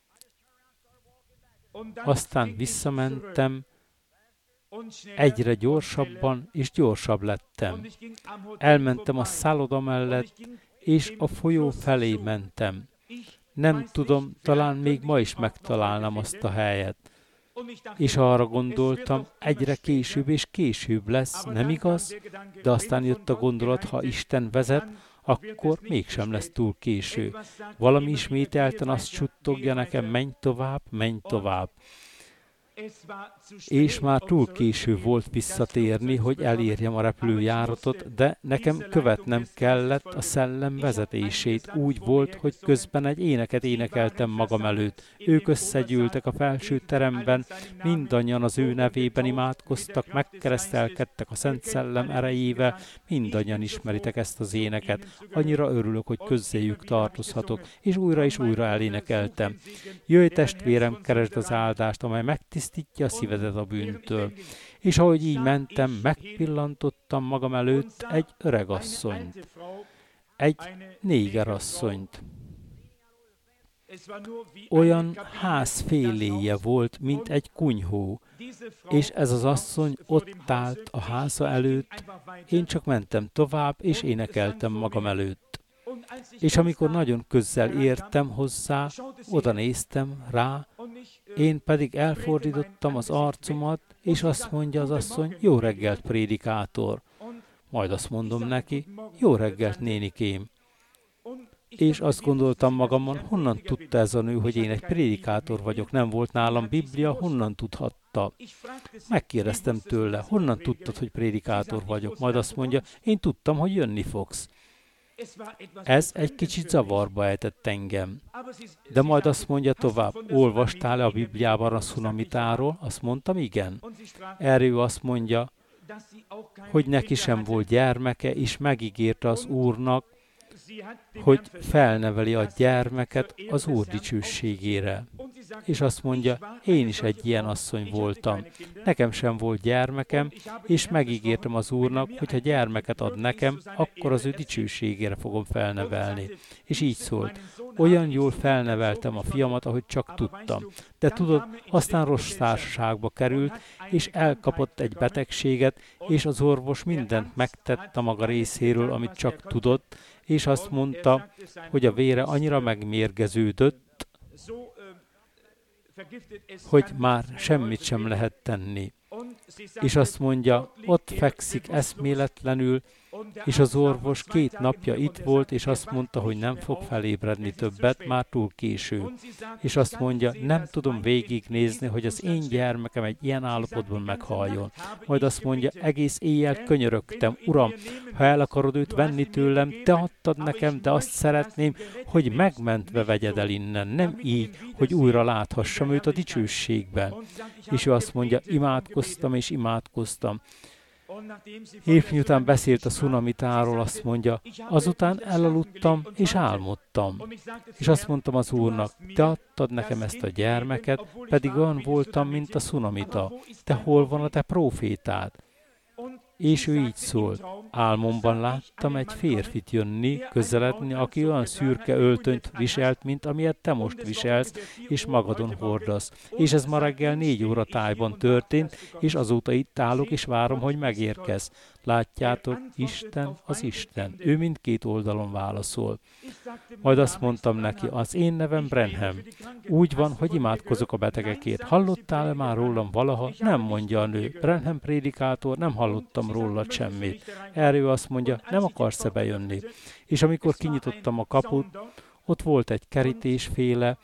Aztán visszamentem, egyre gyorsabban és gyorsabb lettem. Elmentem a szálloda mellett, és a folyó felé mentem. Nem tudom, talán még ma is megtalálnám azt a helyet. És arra gondoltam, egyre később és később lesz, nem igaz? De aztán jött a gondolat, ha Isten vezet, akkor mégsem lesz túl késő. Valami ismételten azt suttogja nekem, menj tovább, menj tovább. És már túl késő volt visszatérni, hogy elérjem a repülőjáratot, de nekem követnem kellett a szellem vezetését. Úgy volt, hogy közben egy éneket énekeltem magam előtt. Ők összegyűltek a felső teremben, mindannyian az ő nevében imádkoztak, megkeresztelkedtek a Szent Szellem erejével, mindannyian ismeritek ezt az éneket. Annyira örülök, hogy közéjük tartozhatok, és újra és újra elénekeltem. Jöjj testvérem, keresd az áldást, amely megtisztítja tisztítja a szívedet a bűntől. És ahogy így mentem, megpillantottam magam előtt egy öregasszonyt, egy négerasszonyt. Olyan házféléje volt, mint egy kunyhó, és ez az asszony ott állt a háza előtt, én csak mentem tovább, és énekeltem magam előtt. És amikor nagyon közel értem hozzá, oda néztem rá, én pedig elfordítottam az arcomat, és azt mondja az asszony, jó reggelt, prédikátor. Majd azt mondom neki, jó reggelt, nénikém. És azt gondoltam magamon, honnan tudta ez a nő, hogy én egy prédikátor vagyok, nem volt nálam Biblia, honnan tudhatta? Megkérdeztem tőle, honnan tudtad, hogy prédikátor vagyok? Majd azt mondja, én tudtam, hogy jönni fogsz. Ez egy kicsit zavarba ejtett engem. De majd azt mondja tovább, olvastál-e a Bibliában a szunamitáról? Azt mondtam, igen. Erre ő azt mondja, hogy neki sem volt gyermeke, és megígérte az Úrnak, hogy felneveli a gyermeket az Úr dicsőségére. És azt mondja, én is egy ilyen asszony voltam. Nekem sem volt gyermekem, és megígértem az Úrnak, hogy ha gyermeket ad nekem, akkor az ő dicsőségére fogom felnevelni. És így szólt, olyan jól felneveltem a fiamat, ahogy csak tudtam. De tudod, aztán rossz társaságba került, és elkapott egy betegséget, és az orvos mindent megtett a maga részéről, amit csak tudott, és azt mondta, hogy a vére annyira megmérgeződött, hogy már semmit sem lehet tenni. És azt mondja, ott fekszik eszméletlenül, és az orvos két napja itt volt, és azt mondta, hogy nem fog felébredni többet, már túl késő. És azt mondja, nem tudom végignézni, hogy az én gyermekem egy ilyen állapotban meghaljon. Majd azt mondja, egész éjjel könyörögtem, Uram, ha el akarod őt venni tőlem, te adtad nekem, de azt szeretném, hogy megmentve vegyed el innen, nem így, hogy újra láthassam őt a dicsőségben. És ő azt mondja, imádkoztam és imádkoztam. És miután beszélt a szunamitáról, azt mondja, azután elaludtam és álmodtam. És azt mondtam az Úrnak, te adtad nekem ezt a gyermeket, pedig olyan voltam, mint a szunamita. Te hol van a te prófétád? És ő így szólt, álmomban láttam egy férfit jönni, közeledni, aki olyan szürke öltönyt viselt, mint amilyet te most viselsz, és magadon hordasz. És ez ma reggel négy óra tájban történt, és azóta itt állok, és várom, hogy megérkezz. Látjátok, Isten az Isten. Ő mindkét oldalon válaszol. Majd azt mondtam neki, az én nevem Branham. Úgy van, hogy imádkozok a betegekért. Hallottál-e már rólam valaha? Nem, mondja a nő. Branham prédikátor, nem hallottam róla semmit. Erre ő azt mondja, nem akarsz-e bejönni? És amikor kinyitottam a kaput, ott volt egy kerítésféle,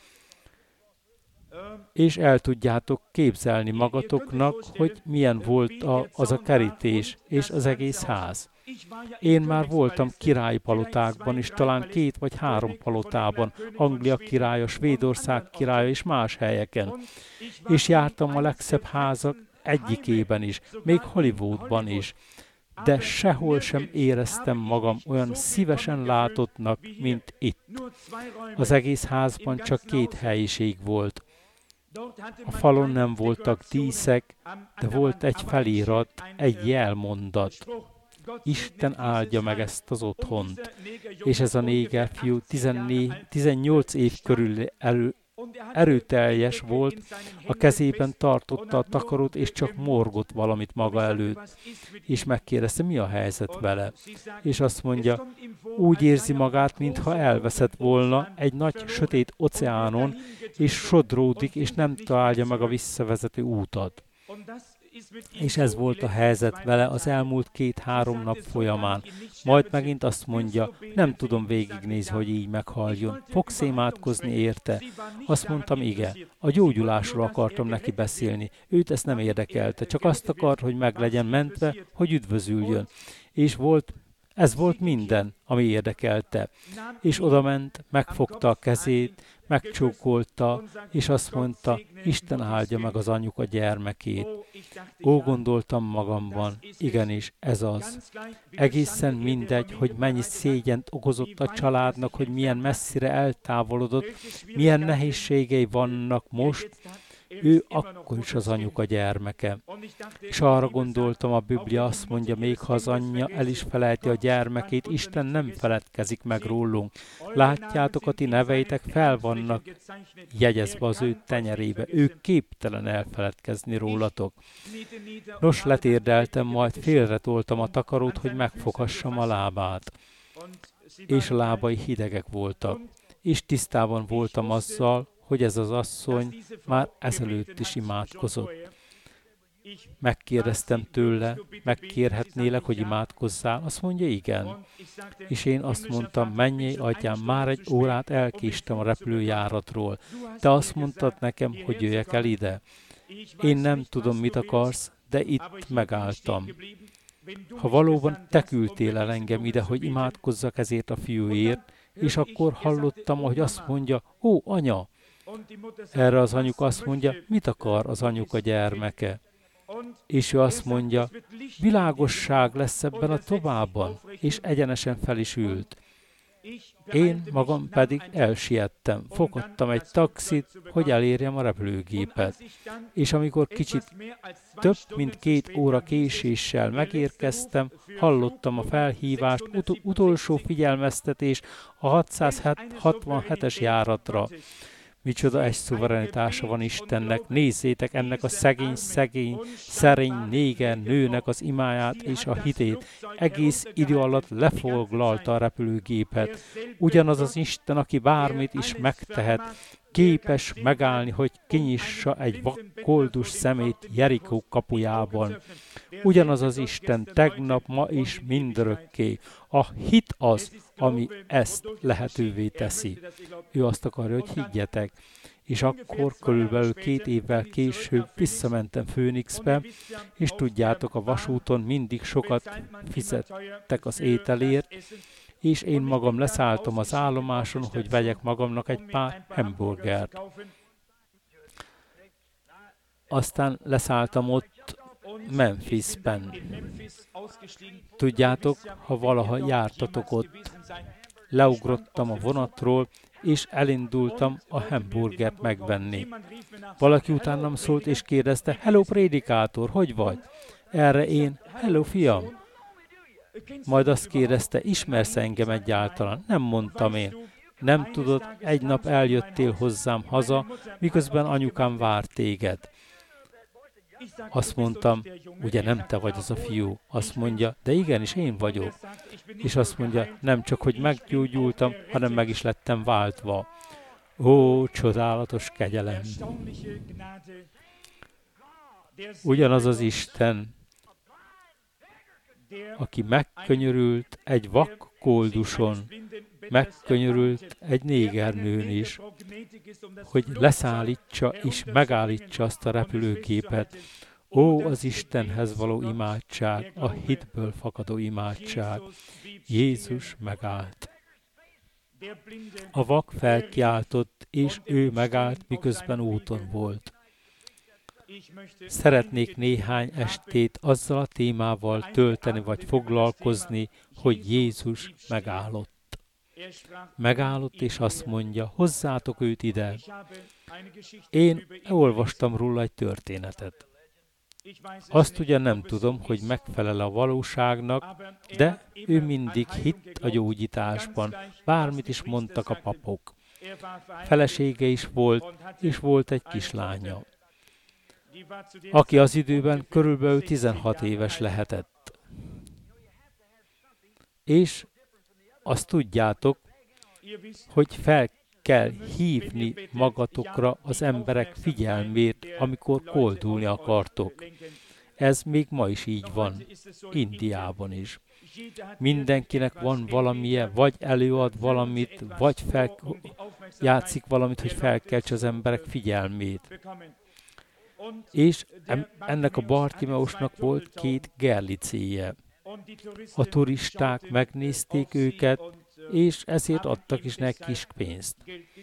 és el tudjátok képzelni magatoknak, hogy milyen volt a, az a kerítés és az egész ház. Én már voltam királyi palotákban, és talán két vagy három palotában, Anglia királya, Svédország királya és más helyeken. És jártam a legszebb házak egyikében is, még Hollywoodban is. De sehol sem éreztem magam olyan szívesen látottnak, mint itt. Az egész házban csak két helyiség volt. A falon nem voltak díszek, de volt egy felirat, egy jelmondat. Isten áldja meg ezt az otthont. És ez a néger fiú tizennyolc év körül elő erőteljes volt, a kezében tartotta a takarót, és csak morgott valamit maga előtt. És megkérdezte, mi a helyzet vele. És azt mondja, úgy érzi magát, mintha elveszett volna egy nagy, sötét óceánon, és sodródik, és nem találja meg a visszavezető útat. És ez volt a helyzet vele az elmúlt két-három nap folyamán. Majd megint azt mondja, nem tudom végignézni, hogy így meghaljon. Fogsz imádkozni érte? Azt mondtam, igen. A gyógyulásról akartam neki beszélni. Őt ezt nem érdekelte, csak azt akart, hogy meg legyen mentve, hogy üdvözüljön. És volt, ez volt minden, ami érdekelte. És odament, megfogta a kezét, megcsókolta, és azt mondta, Isten áldja meg az anyuka gyermekét. Ó, gondoltam magamban, igenis, ez az. Egészen mindegy, hogy mennyi szégyent okozott a családnak, hogy milyen messzire eltávolodott, milyen nehézségei vannak most, ő akkor is az anyuka gyermeke. És arra gondoltam, a Biblia azt mondja, még ha az anyja el is felejti a gyermekét, Isten nem feledkezik meg rólunk. Látjátok, a ti neveitek fel vannak jegyezve az ő tenyerébe. Ő képtelen elfeledkezni rólatok. Nos, letérdeltem, majd félretoltam a takarót, hogy megfoghassam a lábát. És a lábai hidegek voltak. És tisztában voltam azzal, hogy ez az asszony már ezelőtt is imádkozott. Megkérdeztem tőle, megkérhetnélek, hogy imádkozzál? Azt mondja, igen. És én azt mondtam, menjél, atyám, már egy órát elkéstem a repülőjáratról. Te azt mondtad nekem, hogy jöjjek el ide. Én nem tudom, mit akarsz, de itt megálltam. Ha valóban te küldtél el engem ide, hogy imádkozzak ezért a fiúért, és akkor hallottam, hogy azt mondja, ó, anya! Erre az anyuka azt mondja, mit akar az anyuka gyermeke? És ő azt mondja, világosság lesz ebben a továbban, és egyenesen fel is ült. Én magam pedig elsiettem, fogadtam egy taxit, hogy elérjem a repülőgépet. És amikor kicsit több mint két óra késéssel megérkeztem, hallottam a felhívást, ut- utolsó figyelmeztetés a hatszázhatvanhetes járatra. Micsoda egy szuverenitása van Istennek. Nézzétek ennek a szegény, szegény, szerény néger nőnek az imáját és a hitét. Egész idő alatt lefoglalta a repülőgépet. Ugyanaz az Isten, aki bármit is megtehet, képes megállni, hogy kinyissa egy koldus szemét Jerikó kapujában. Ugyanaz az Isten tegnap, ma és mindörökké. A hit az, ami ezt lehetővé teszi. Ő azt akarja, hogy higgyetek. És akkor körülbelül két évvel később visszamentem Phoenixbe, és tudjátok, a vasúton mindig sokat fizettek az ételért, és én magam leszálltam az állomáson, hogy vegyek magamnak egy pár hamburgert. Aztán leszálltam ott Memphisben. Tudjátok, ha valaha jártatok ott, leugrottam a vonatról, és elindultam a hamburgert megvenni. Valaki utánam szólt, és kérdezte, hello prédikátor, hogy vagy? Erre én, hello fiam. Majd azt kérdezte, ismersz engem egyáltalán? Nem mondtam én. Nem tudod, egy nap eljöttél hozzám haza, miközben anyukám vár téged. Azt mondtam, ugye nem te vagy az a fiú. Azt mondja, de igenis én vagyok. És azt mondja, nem csak, hogy meggyógyultam, hanem meg is lettem váltva. Ó, csodálatos kegyelem! Ugyanaz az Isten, aki megkönyörült egy vak kolduson, megkönyörült egy négernőn is, hogy leszállítsa és megállítsa azt a repülőgépet. Ó, az Istenhez való imádság, a hitből fakadó imádság. Jézus megállt. A vak felkiáltott, és ő megállt, miközben úton volt. Szeretnék néhány estét azzal a témával tölteni vagy foglalkozni, hogy Jézus megállott. Megállott, és azt mondja, hozzátok őt ide. Én olvastam róla egy történetet. Azt ugyan nem tudom, hogy megfelel a valóságnak, de ő mindig hitt a gyógyításban, bármit is mondtak a papok. Felesége is volt, és volt egy kislánya, aki az időben körülbelül tizenhat éves lehetett. És azt tudjátok, hogy fel kell hívni magatokra az emberek figyelmét, amikor koldulni akartok. Ez még ma is így van, Indiában is. Mindenkinek van valamilyen, vagy előad valamit, vagy fel, játszik valamit, hogy felkeltse az emberek figyelmét. És ennek a Bartimeusnak volt két gerlicéje. A turisták megnézték őket, és ezért adtak is neki kis pénzt.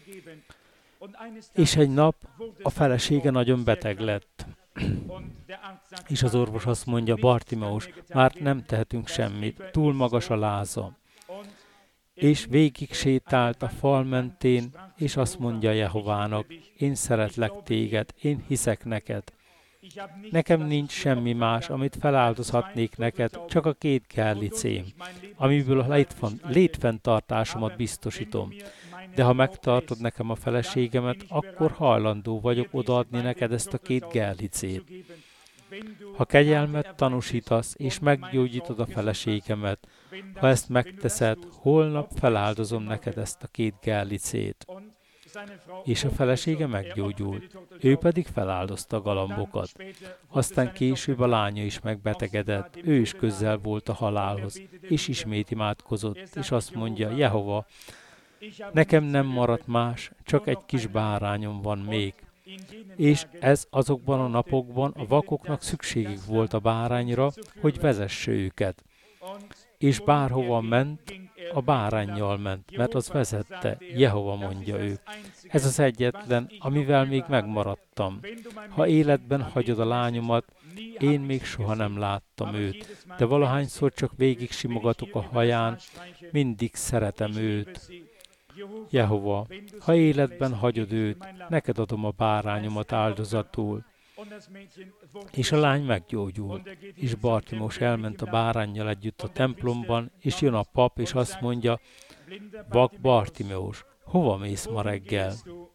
És egy nap a felesége nagyon beteg lett. És az orvos azt mondja, Bartimeus, már nem tehetünk semmit, túl magas a láza. És végig sétált a fal mentén, és azt mondja Jehovának, én szeretlek téged, én hiszek neked. Nekem nincs semmi más, amit feláldozhatnék neked, csak a két gerlicém, amiből a létfenntartásomat biztosítom. De ha megtartod nekem a feleségemet, akkor hajlandó vagyok odaadni neked ezt a két gerlicét. Ha kegyelmet tanúsítasz, és meggyógyítod a feleségemet, ha ezt megteszed, holnap feláldozom neked ezt a két gerlicét. És a felesége meggyógyult, ő pedig feláldozta a galambokat. Aztán később a lánya is megbetegedett, ő is közel volt a halálhoz, és ismét imádkozott, és azt mondja, Jehova, nekem nem maradt más, csak egy kis bárányom van még. És ez azokban a napokban a vakoknak szükségük volt a bárányra, hogy vezesse őket. És bárhova ment, a báránnyal ment, mert az vezette, Jehova mondja ő. Ez az egyetlen, amivel még megmaradtam. Ha életben hagyod a lányomat, én még soha nem láttam őt, de valahányszor csak végig simogatok a haján, mindig szeretem őt. Jehova, ha életben hagyod őt, neked adom a bárányomat áldozatul. És a lány meggyógyult, és Bartimeus elment a báránnyal együtt a templomban, és jön a pap, és azt mondja, vak Bartimeus, hova mész ma reggel?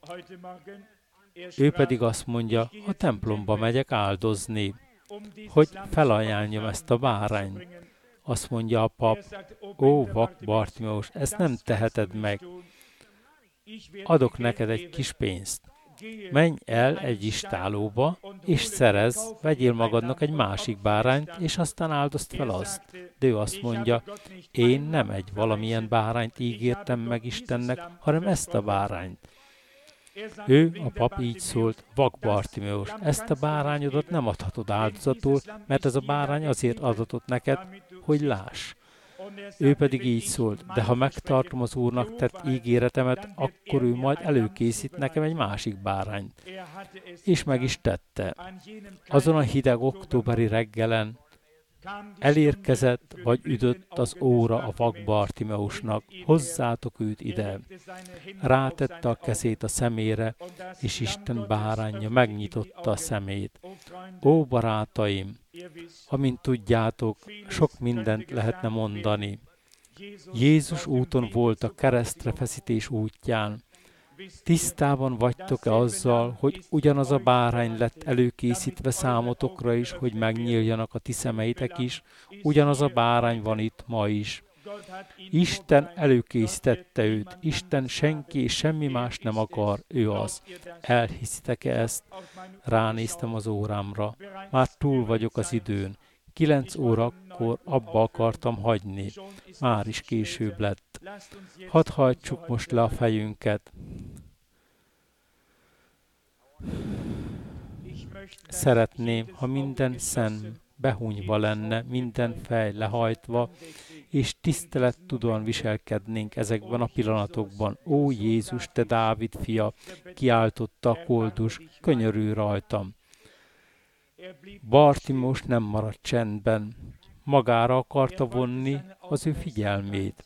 Ő pedig azt mondja, a templomba megyek áldozni, hogy felajánljam ezt a bárányt. Azt mondja a pap, ó, vak Bartimeus, ezt nem teheted meg. Adok neked egy kis pénzt. Menj el egy istálóba, és szerezz, vegyél magadnak egy másik bárányt, és aztán áldozd fel azt. De ő azt mondja, én nem egy valamilyen bárányt ígértem meg Istennek, hanem ezt a bárányt. Ő, a pap így szólt, vak Bartimeus, ezt a bárányodat nem adhatod áldozatul, mert ez a bárány azért adatott neked, hogy láss. Ő pedig így szólt, de ha megtartom az Úrnak tett ígéretemet, akkor ő majd előkészít nekem egy másik bárányt. És meg is tette. Azon a hideg októberi reggelen elérkezett, vagy üdött az óra a vak Bartimeusnak, hozzátok őt ide. Rátette a kezét a szemére, és Isten báránja megnyitotta a szemét. Ó, barátaim, amint tudjátok, sok mindent lehetne mondani. Jézus úton volt a keresztre feszítés útján. Tisztában vagytok-e azzal, hogy ugyanaz a bárány lett előkészítve számotokra is, hogy megnyíljanak a ti szemeitek is, ugyanaz a bárány van itt ma is. Isten előkészítette őt, Isten senki és semmi más nem akar, ő az. Elhiszitek-e ezt? Ránéztem az órámra, már túl vagyok az időn. Kilenc órakor abba akartam hagyni, már is később lett. Hadd hajtsuk most le a fejünket. Szeretném, ha minden szem behunyva lenne, minden fej lehajtva, és tisztelettudóan viselkednénk ezekben a pillanatokban. Ó Jézus, te Dávid fia, kiáltotta a koldus, könyörülj rajtam. Bartimeus nem maradt csendben, magára akarta vonni az ő figyelmét.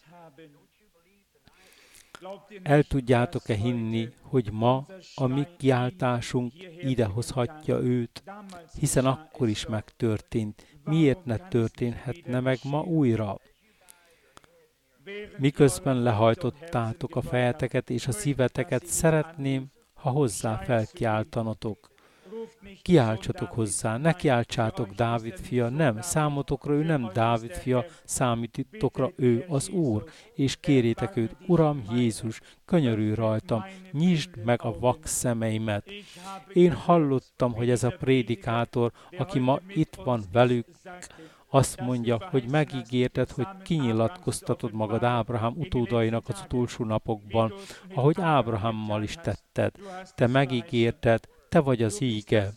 El tudjátok-e hinni, hogy ma a mi kiáltásunk idehozhatja őt, hiszen akkor is megtörtént. Miért ne történhetne meg ma újra? Miközben lehajtottátok a fejeteket és a szíveteket, szeretném, ha hozzá felkiáltanotok. Kiáltsatok hozzá, ne kiáltsátok Dávid fia, nem, számotokra ő nem Dávid fia, számítotokra ő az Úr, és kérjétek őt, Uram Jézus, könyörülj rajtam, nyisd meg a vak szemeimet. Én hallottam, hogy ez a prédikátor, aki ma itt van velük, azt mondja, hogy megígérted, hogy kinyilatkoztatod magad Ábrahám utódainak az utolsó napokban, ahogy Ábrahámmal is tetted. Te megígérted, te vagy az íge.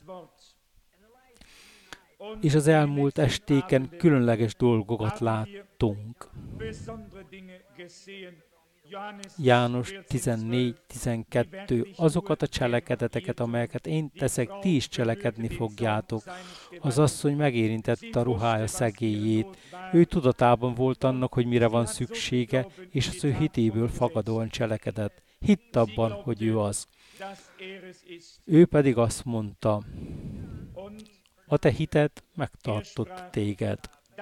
És az elmúlt estéken különleges dolgokat láttunk. János tizennégy tizenkettő. Azokat a cselekedeteket, amelyeket én teszek, ti is cselekedni fogjátok. Az asszony megérintette a ruhája szegélyét. Ő tudatában volt annak, hogy mire van szüksége, és az ő hitéből fakadóan cselekedett. Hitt abban, hogy ő az. Ő pedig azt mondta, a te hited megtartott téged.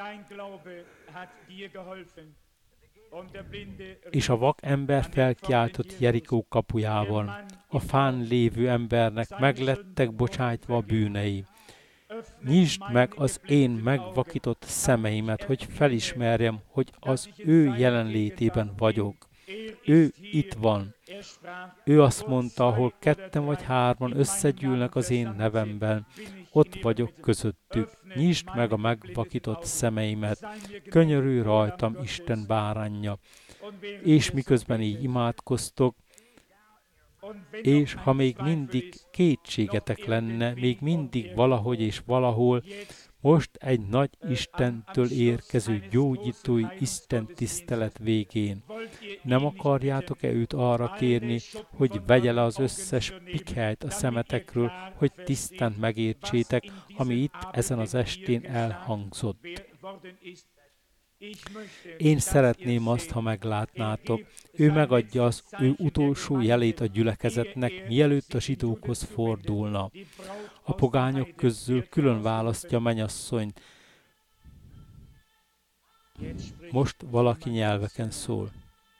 És a vak ember felkiáltott Jerikó kapujában. A fán lévő embernek meglettek bocsájtva a bűnei. Nyisd meg az én megvakított szemeimet, hogy felismerjem, hogy az ő jelenlétében vagyok. Ő itt van. Ő azt mondta, ahol ketten vagy hárman összegyűlnek az én nevemben, ott vagyok közöttük. Nyisd meg a megvakított szemeimet. Könyörülj rajtam, Isten báránja. És miközben így imádkoztok, és ha még mindig kétségetek lenne, még mindig valahogy és valahol, most egy nagy Istentől érkező gyógyítói Isten tisztelet végén. Nem akarjátok-e őt arra kérni, hogy vegye le az összes pikhelyt a szemetekről, hogy tisztán megértsétek, ami itt ezen az estén elhangzott? Én szeretném azt, ha meglátnátok. Ő megadja az ő utolsó jelét a gyülekezetnek, mielőtt a zsidókhoz fordulna. A pogányok közül külön választja mennyasszonyt. Most valaki nyelveken szól.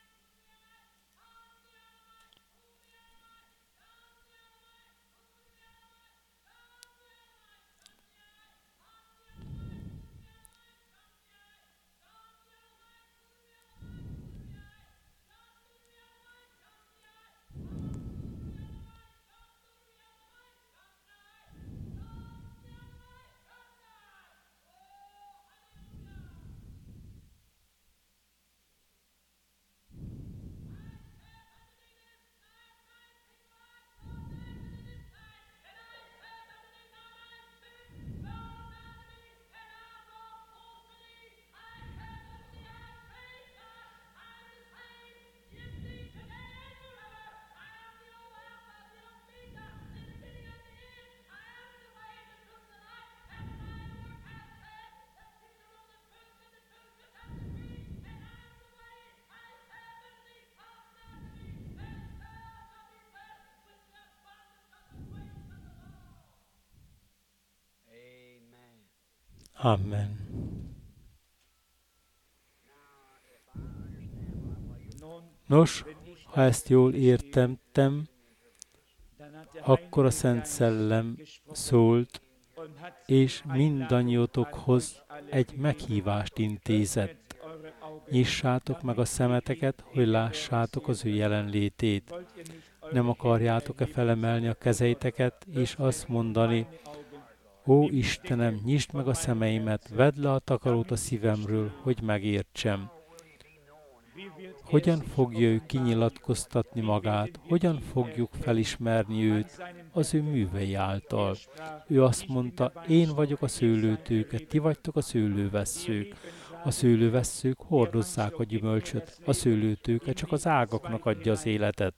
Amen. Nos, ha ezt jól értettem, akkor a Szent Szellem szólt, és mindannyiótokhoz egy meghívást intézett. Nyissátok meg a szemeteket, hogy lássátok az ő jelenlétét. Nem akarjátok-e felemelni a kezeiteket, és azt mondani, ó Istenem, nyisd meg a szemeimet, vedd le a takarót a szívemről, hogy megértsem. Hogyan fogja ő kinyilatkoztatni magát, hogyan fogjuk felismerni őt az ő művei által. Ő azt mondta, én vagyok a szőlőtőke, ti vagytok a szőlővesszők. A szőlővesszők hordozzák a gyümölcsöt, a szőlőtőke csak az ágaknak adja az életet.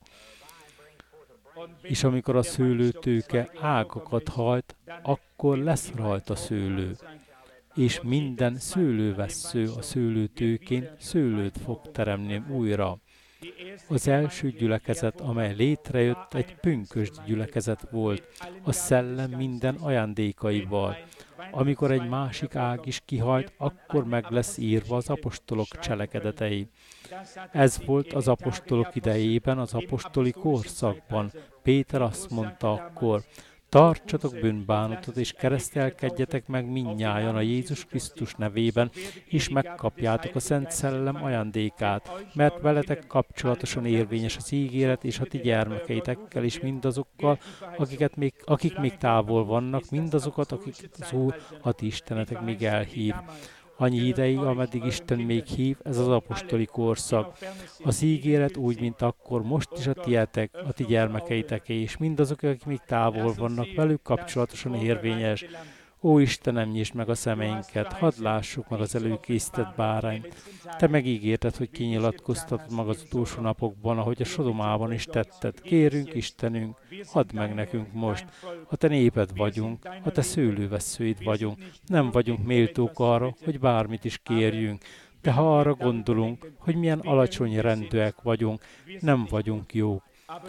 És amikor a szőlőtőke ágakat hajt, akkor lesz rajta szőlő. És minden szőlővessző a szőlőtőkén szőlőt fog teremni újra. Az első gyülekezet, amely létrejött, egy pünkösdi gyülekezet volt, a szellem minden ajándékaival. Amikor egy másik ág is kihajt, akkor meg lesz írva az apostolok cselekedetei. Ez volt az apostolok idejében, az apostoli korszakban. Péter azt mondta akkor: tartsatok bűnbánatot, és keresztelkedjetek meg mindnyájan a Jézus Krisztus nevében, és megkapjátok a Szent Szellem ajándékát, mert veletek kapcsolatosan érvényes az ígéret, és a ti gyermekeitekkel is mindazokkal, akiket még, akik még távol vannak, mindazokat, akiket az Úr, a ti Istenetek még elhív. Annyi ideig, ameddig Isten még hív, ez az apostoli korszak. Az ígéret úgy, mint akkor, most is a tietek, a ti gyermekeiteké, és mindazok, akik még távol vannak, velük kapcsolatosan érvényes. Ó Istenem, nyisd meg a szemeinket, hadd lássuk meg az előkészített bárányt. Te megígérted, hogy kinyilatkoztatod magad az utolsó napokban, ahogy a Sodomában is tetted. Kérünk, Istenünk, add meg nekünk most. A te néped vagyunk, a te szőlővesszőid vagyunk. Nem vagyunk méltók arra, hogy bármit is kérjünk. De ha arra gondolunk, hogy milyen alacsony rendűek vagyunk, nem vagyunk jók.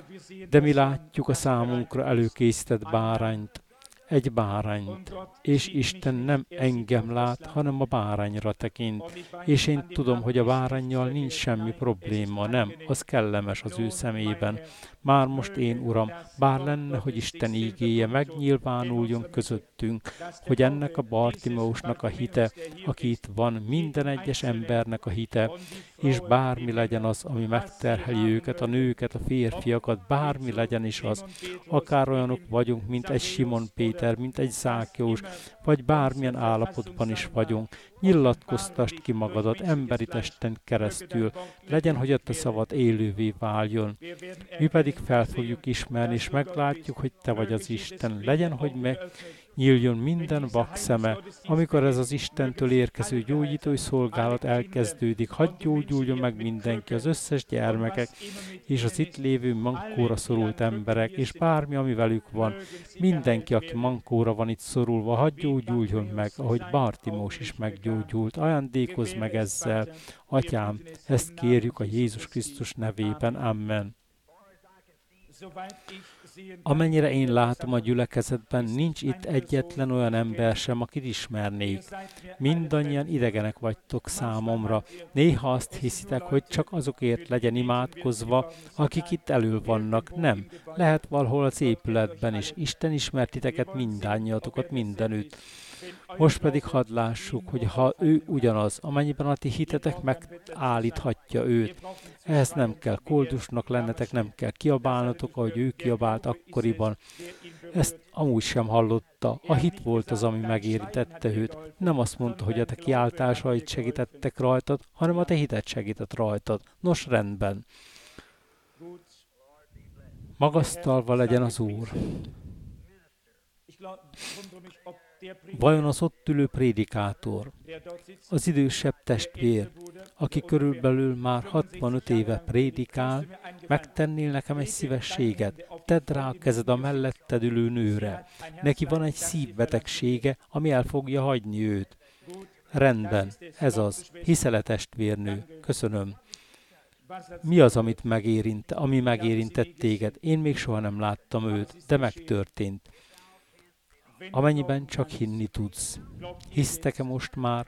De mi látjuk a számunkra előkészített bárányt, egy bárányt, és Isten nem engem lát, hanem a bárányra tekint. És én tudom, hogy a báránnyal nincs semmi probléma, nem, az kellemes az ő szemében. Már most én, Uram, bár lenne, hogy Isten ígéje megnyilvánuljon közöttünk, hogy ennek a Bartimeusnak a hite, aki itt van, minden egyes embernek a hite, és bármi legyen az, ami megterheli őket, a nőket, a férfiakat, bármi legyen is az, akár olyanok vagyunk, mint egy Simon Péter, mint egy Zákeus, vagy bármilyen állapotban is vagyunk, nyilatkoztasd ki magadat emberi testen keresztül, legyen, hogy a te szavad élővé váljon. Mi pedig fel fogjuk ismerni, és meglátjuk, hogy te vagy az Isten. Legyen, hogy megnyíljon minden vak szeme, amikor ez az Istentől érkező gyógyítói szolgálat elkezdődik. Hadd gyógyuljon meg mindenki, az összes gyermekek, és az itt lévő mankóra szorult emberek, és bármi, ami velük van. Mindenki, aki mankóra van itt szorulva, hadd gyógyuljon meg, ahogy Bartimeus is meggyógyult. Ajándékozz meg ezzel. Atyám, ezt kérjük a Jézus Krisztus nevében. Amen. Amennyire én látom a gyülekezetben, nincs itt egyetlen olyan ember sem, akit ismernék. Mindannyian idegenek vagytok számomra. Néha azt hiszitek, hogy csak azokért legyen imádkozva, akik itt elől vannak. Nem. Lehet valahol az épületben is. Isten ismert titeket mindannyiatokat mindenütt. Most pedig hadd lássuk, hogy ha ő ugyanaz, amennyiben a ti hitetek megállíthatja őt. Ehhez nem kell koldusnak lennetek, nem kell kiabálnotok, ahogy ő kiabált akkoriban. Ezt amúgy sem hallotta. A hit volt az, ami megérintette őt. Nem azt mondta, hogy a te kiáltásait segítettek rajtad, hanem a te hitet segített rajtad. Nos, rendben. Magasztalva legyen az Úr. Vajon az ott ülő prédikátor, az idősebb testvér, aki körülbelül már hatvanöt éve prédikál, megtennél nekem egy szívességet? Tedd rá a kezed a melletted ülő nőre. Neki van egy szívbetegsége, ami el fogja hagyni őt. Rendben, ez az. Hiszel-e testvérnő? Köszönöm. Mi az, amit megérint, ami megérintett téged? Én még soha nem láttam őt, de megtörtént. Amennyiben csak hinni tudsz. Hisztek-e most már?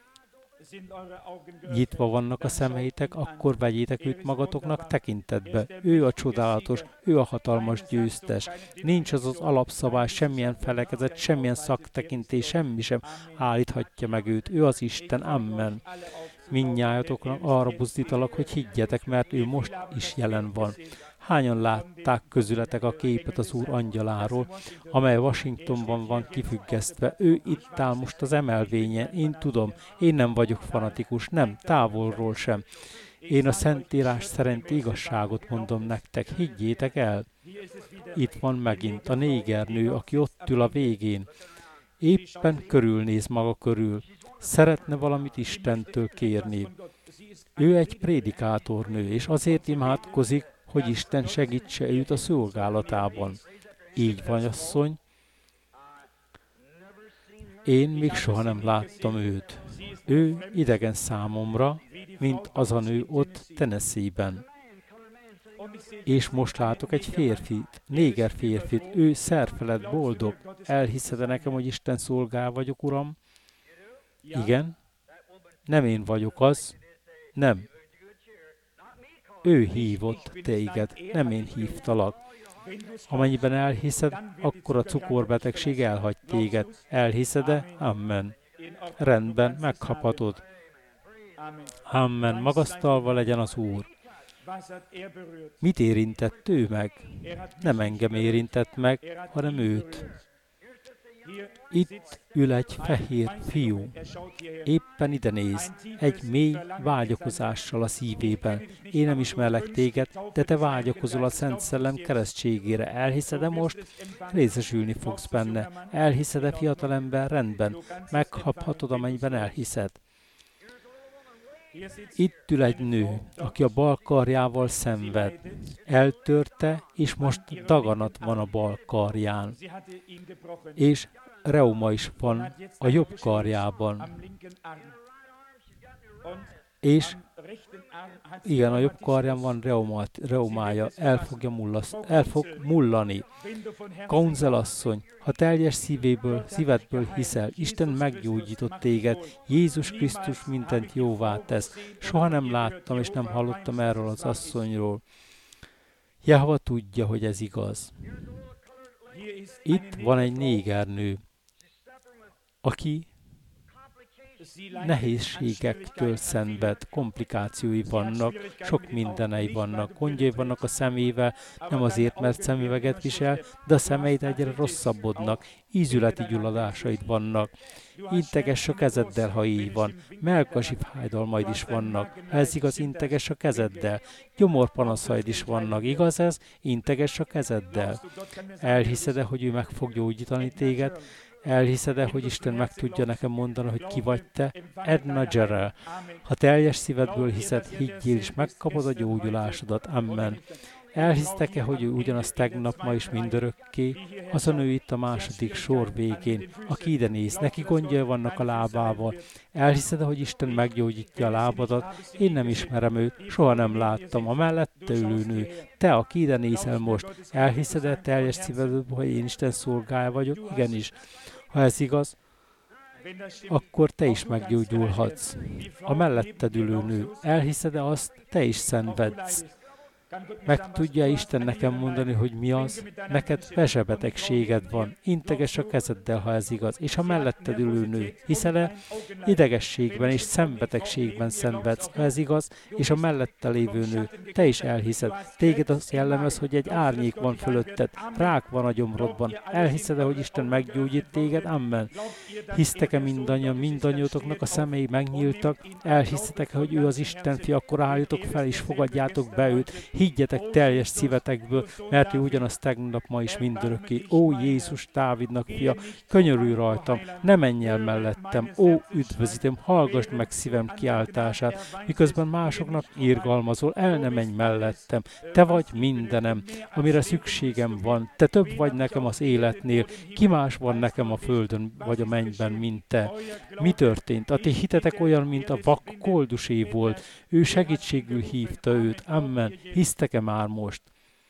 Nyitva vannak a szemeitek, akkor vegyétek őt magatoknak tekintetbe. Ő a csodálatos, ő a hatalmas győztes. Nincs az az alapszabály, semmilyen felekezet, semmilyen szaktekintés, semmi sem állíthatja meg őt. Ő az Isten, amen. Mindnyájatoknak arra buzdítalak, hogy higgyetek, mert ő most is jelen van. Hányan látták közületek a képet az Úr angyaláról, amely Washingtonban van kifüggesztve. Ő itt áll most az emelvényen. Én tudom, én nem vagyok fanatikus, nem, távolról sem. Én a Szentírás szerinti igazságot mondom nektek, higgyétek el. Itt van megint a négernő, aki ott ül a végén. Éppen körülnéz maga körül. Szeretne valamit Istentől kérni. Ő egy prédikátornő, és azért imádkozik, hogy Isten segítse őt a szolgálatában. Így van, asszony. Én még soha nem láttam őt. Ő idegen számomra, mint az a nő ott Tennessee-ben. És most látok egy férfit, néger férfit, ő szerfelett boldog. Elhiszed-e nekem, hogy Isten szolgál vagyok, Uram? Igen. Nem én vagyok az. Nem. Ő hívott téged, nem én hívtalak. Amennyiben elhiszed, akkor a cukorbetegség elhagy téged. Elhiszed-e? Amen. Rendben, megkaphatod. Amen. Magasztalva legyen az Úr. Mit érintett ő meg? Nem engem érintett meg, hanem őt. Itt ül egy fehér fiú. Éppen ide néz, egy mély vágyakozással a szívében. Én nem ismerlek téged, de te vágyakozol a Szent Szellem keresztségére. Elhiszed-e most? Részesülni fogsz benne. Elhiszed-e, fiatalember? Rendben. Megkaphatod, amennyiben elhiszed. Itt ül egy nő, aki a bal karjával szenved. Eltörte, és most daganat van a bal karján. És reuma is van a jobb karjában. És igen, a jobb karján van reumat, reumája, el, fogja mullasz, el fog mullani. Kaunzel asszony, ha teljes szívéből, szívedből hiszel, Isten meggyógyított téged, Jézus Krisztus mindent jóvá tesz. Soha nem láttam és nem hallottam erről az asszonyról. Jehova tudja, hogy ez igaz. Itt van egy négernő, aki nehézségektől szenved, komplikációi vannak, sok mindenei vannak, gondjai vannak a szemével, nem azért, mert szemüveget visel, de a szemeid egyre rosszabbodnak, ízületi gyulladásaid vannak. Integes a kezeddel, ha így van, mellkasi fájdalmaid is vannak, ha ez igaz, integes a kezeddel, gyomorpanaszaid is vannak, igaz ez? Integes a kezeddel. Elhiszed-e, hogy ő meg fog gyógyítani téged? Elhiszed-e, hogy Isten meg tudja nekem mondani, hogy ki vagy te? Edna Jerel. Ha teljes szívedből hiszed, higgyél és megkapod a gyógyulásodat. Amen. Elhisztek-e, hogy ő ugyanaz tegnap, ma is mindörökké? Az a nő itt a második sor végén, aki ide néz, neki gondjai vannak a lábával. Elhiszed-e, hogy Isten meggyógyítja a lábadat? Én nem ismerem őt, soha nem láttam. A mellette ülő nő, te, aki ide nézel most, elhiszed-e teljes szívedből, hogy én Isten szolgája vagyok? Igenis. Ha ez igaz, akkor te is meggyógyulhatsz. A melletted ülő nő, elhiszed-e azt, te is szenvedsz? Meg tudja Isten nekem mondani, hogy mi az? Neked vezsebetegséged van. Integes a kezeddel, ha ez igaz. És a melletted ülő nő, hiszel-e? Idegességben és szembetegségben szenvedsz, ha ez igaz? És a mellette lévő nő, te is elhiszed. Téged az jellemez, hogy egy árnyék van fölötted. Rák van a gyomrodban. Elhiszed-e, hogy Isten meggyógyít téged? Amen. Hisztek-e mindannyian, mindannyiótoknak a szemei megnyíltak? Elhiszitek-e, hogy ő az Isten fia? Akkor álljatok fel és fogadjátok be őt. Higgyetek teljes szívetekből, mert ő ugyanaz tegnap, ma is mindörökké. Ó, Jézus, Dávidnak fia, könyörülj rajtam, ne menj el mellettem. Ó, üdvözítem, hallgassd meg szívem kiáltását, miközben másoknak irgalmazol, el ne menj mellettem. Te vagy mindenem, amire szükségem van. Te több vagy nekem az életnél. Ki más van nekem a földön vagy a mennyben, mint te? Mi történt? A ti hitetek olyan, mint a vak koldusé volt. Ő segítségül hívta őt. Amen. Hisztek-e már most?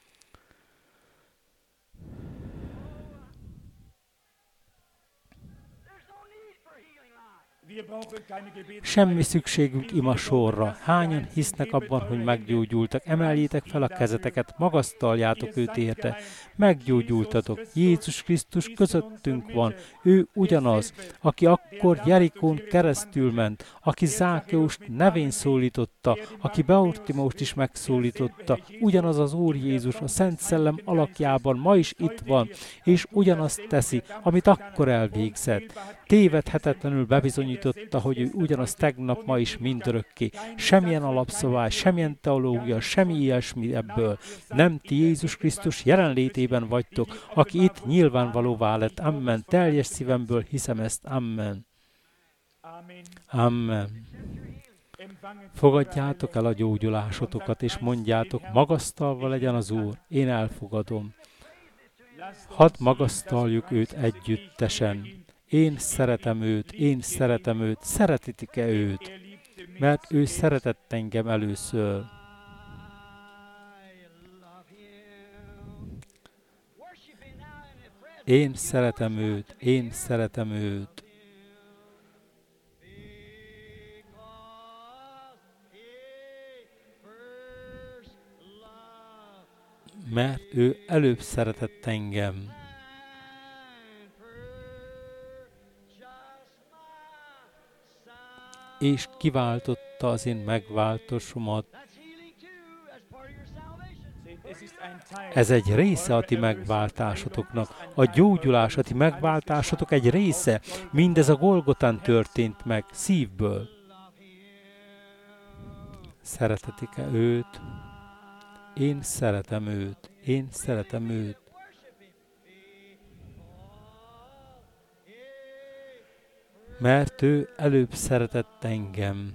Semmi szükségünk ima sorra. Hányan hisznek abban, hogy meggyógyultak? Emeljétek fel a kezeteket, magasztaljátok őt érte. Meggyógyultatok. Jézus Krisztus közöttünk van. Ő ugyanaz, aki akkor Jerikón keresztül ment, aki Zákeust nevén szólította, aki Beortimóst is megszólította. Ugyanaz az Úr Jézus a Szent Szellem alakjában ma is itt van, és ugyanazt teszi, amit akkor elvégzett. Tévedhetetlenül bebizonyította, hogy ő ugyanaz tegnap, ma is mindörökké. Semmilyen alapszabály, semmilyen teológia, semmi ilyesmi ebből. Nem ti Jézus Krisztus jelenlétében vagytok, aki itt nyilvánvalóvá lett. Amen. Teljes szívemből hiszem ezt. Amen. Amen. Fogadjátok el a gyógyulásotokat, és mondjátok, magasztalva legyen az Úr. Én elfogadom. Hadd magasztaljuk őt együttesen. Én szeretem őt, én szeretem őt, szeretitek-e őt? Mert ő szeretett engem először. Én szeretem őt, én szeretem őt. Mert ő előbb szeretett engem. És kiváltotta az én megváltásomat. Ez egy része a ti megváltásotoknak. A gyógyulás, a ti megváltásotok egy része. Mindez a Golgotán történt meg, szívből. Szeretetik-e őt? Én szeretem őt. Én szeretem őt. Mert ő előbb szeretett engem.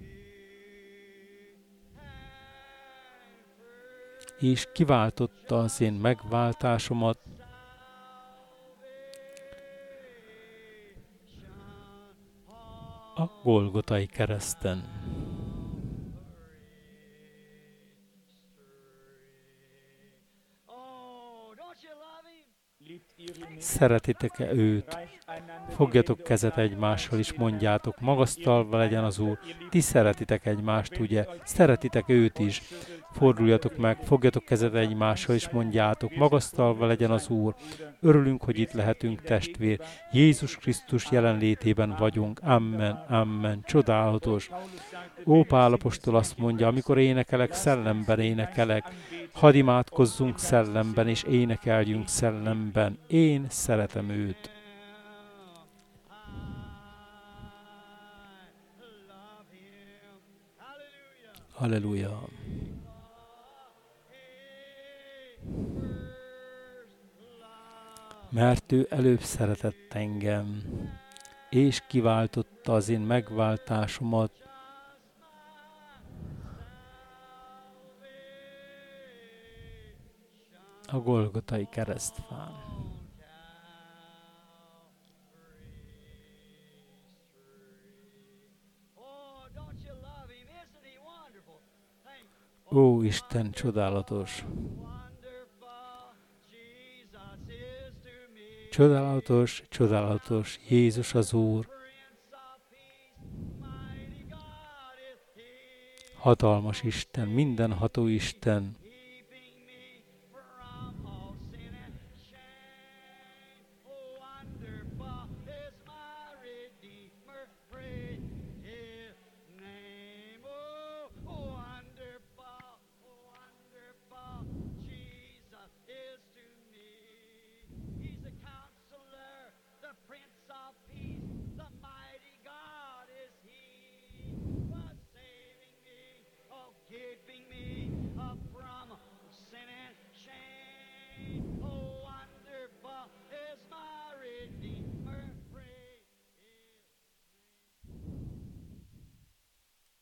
És kiváltotta az én megváltásomat. A Golgotai kereszten. Szeretitek-e őt? Fogjatok kezet egymással, és mondjátok, magasztalva legyen az Úr. Ti szeretitek egymást, ugye? Szeretitek őt is. Forduljatok meg, fogjatok kezet egymással, és mondjátok, magasztalva legyen az Úr. Örülünk, hogy itt lehetünk, testvér. Jézus Krisztus jelenlétében vagyunk. Amen, amen. Csodálatos. Ó, Pál apostol azt mondja, amikor énekelek, szellemben énekelek. Hadd imádkozzunk szellemben, és énekeljünk szellemben. Én szeretem őt. Halleluja. Mert ő előbb szeretett engem, és kiváltotta az én megváltásomat. A Golgotai keresztfán. Ó, Isten, csodálatos! Csodálatos, csodálatos, Jézus az Úr. Hatalmas Isten, mindenható Isten.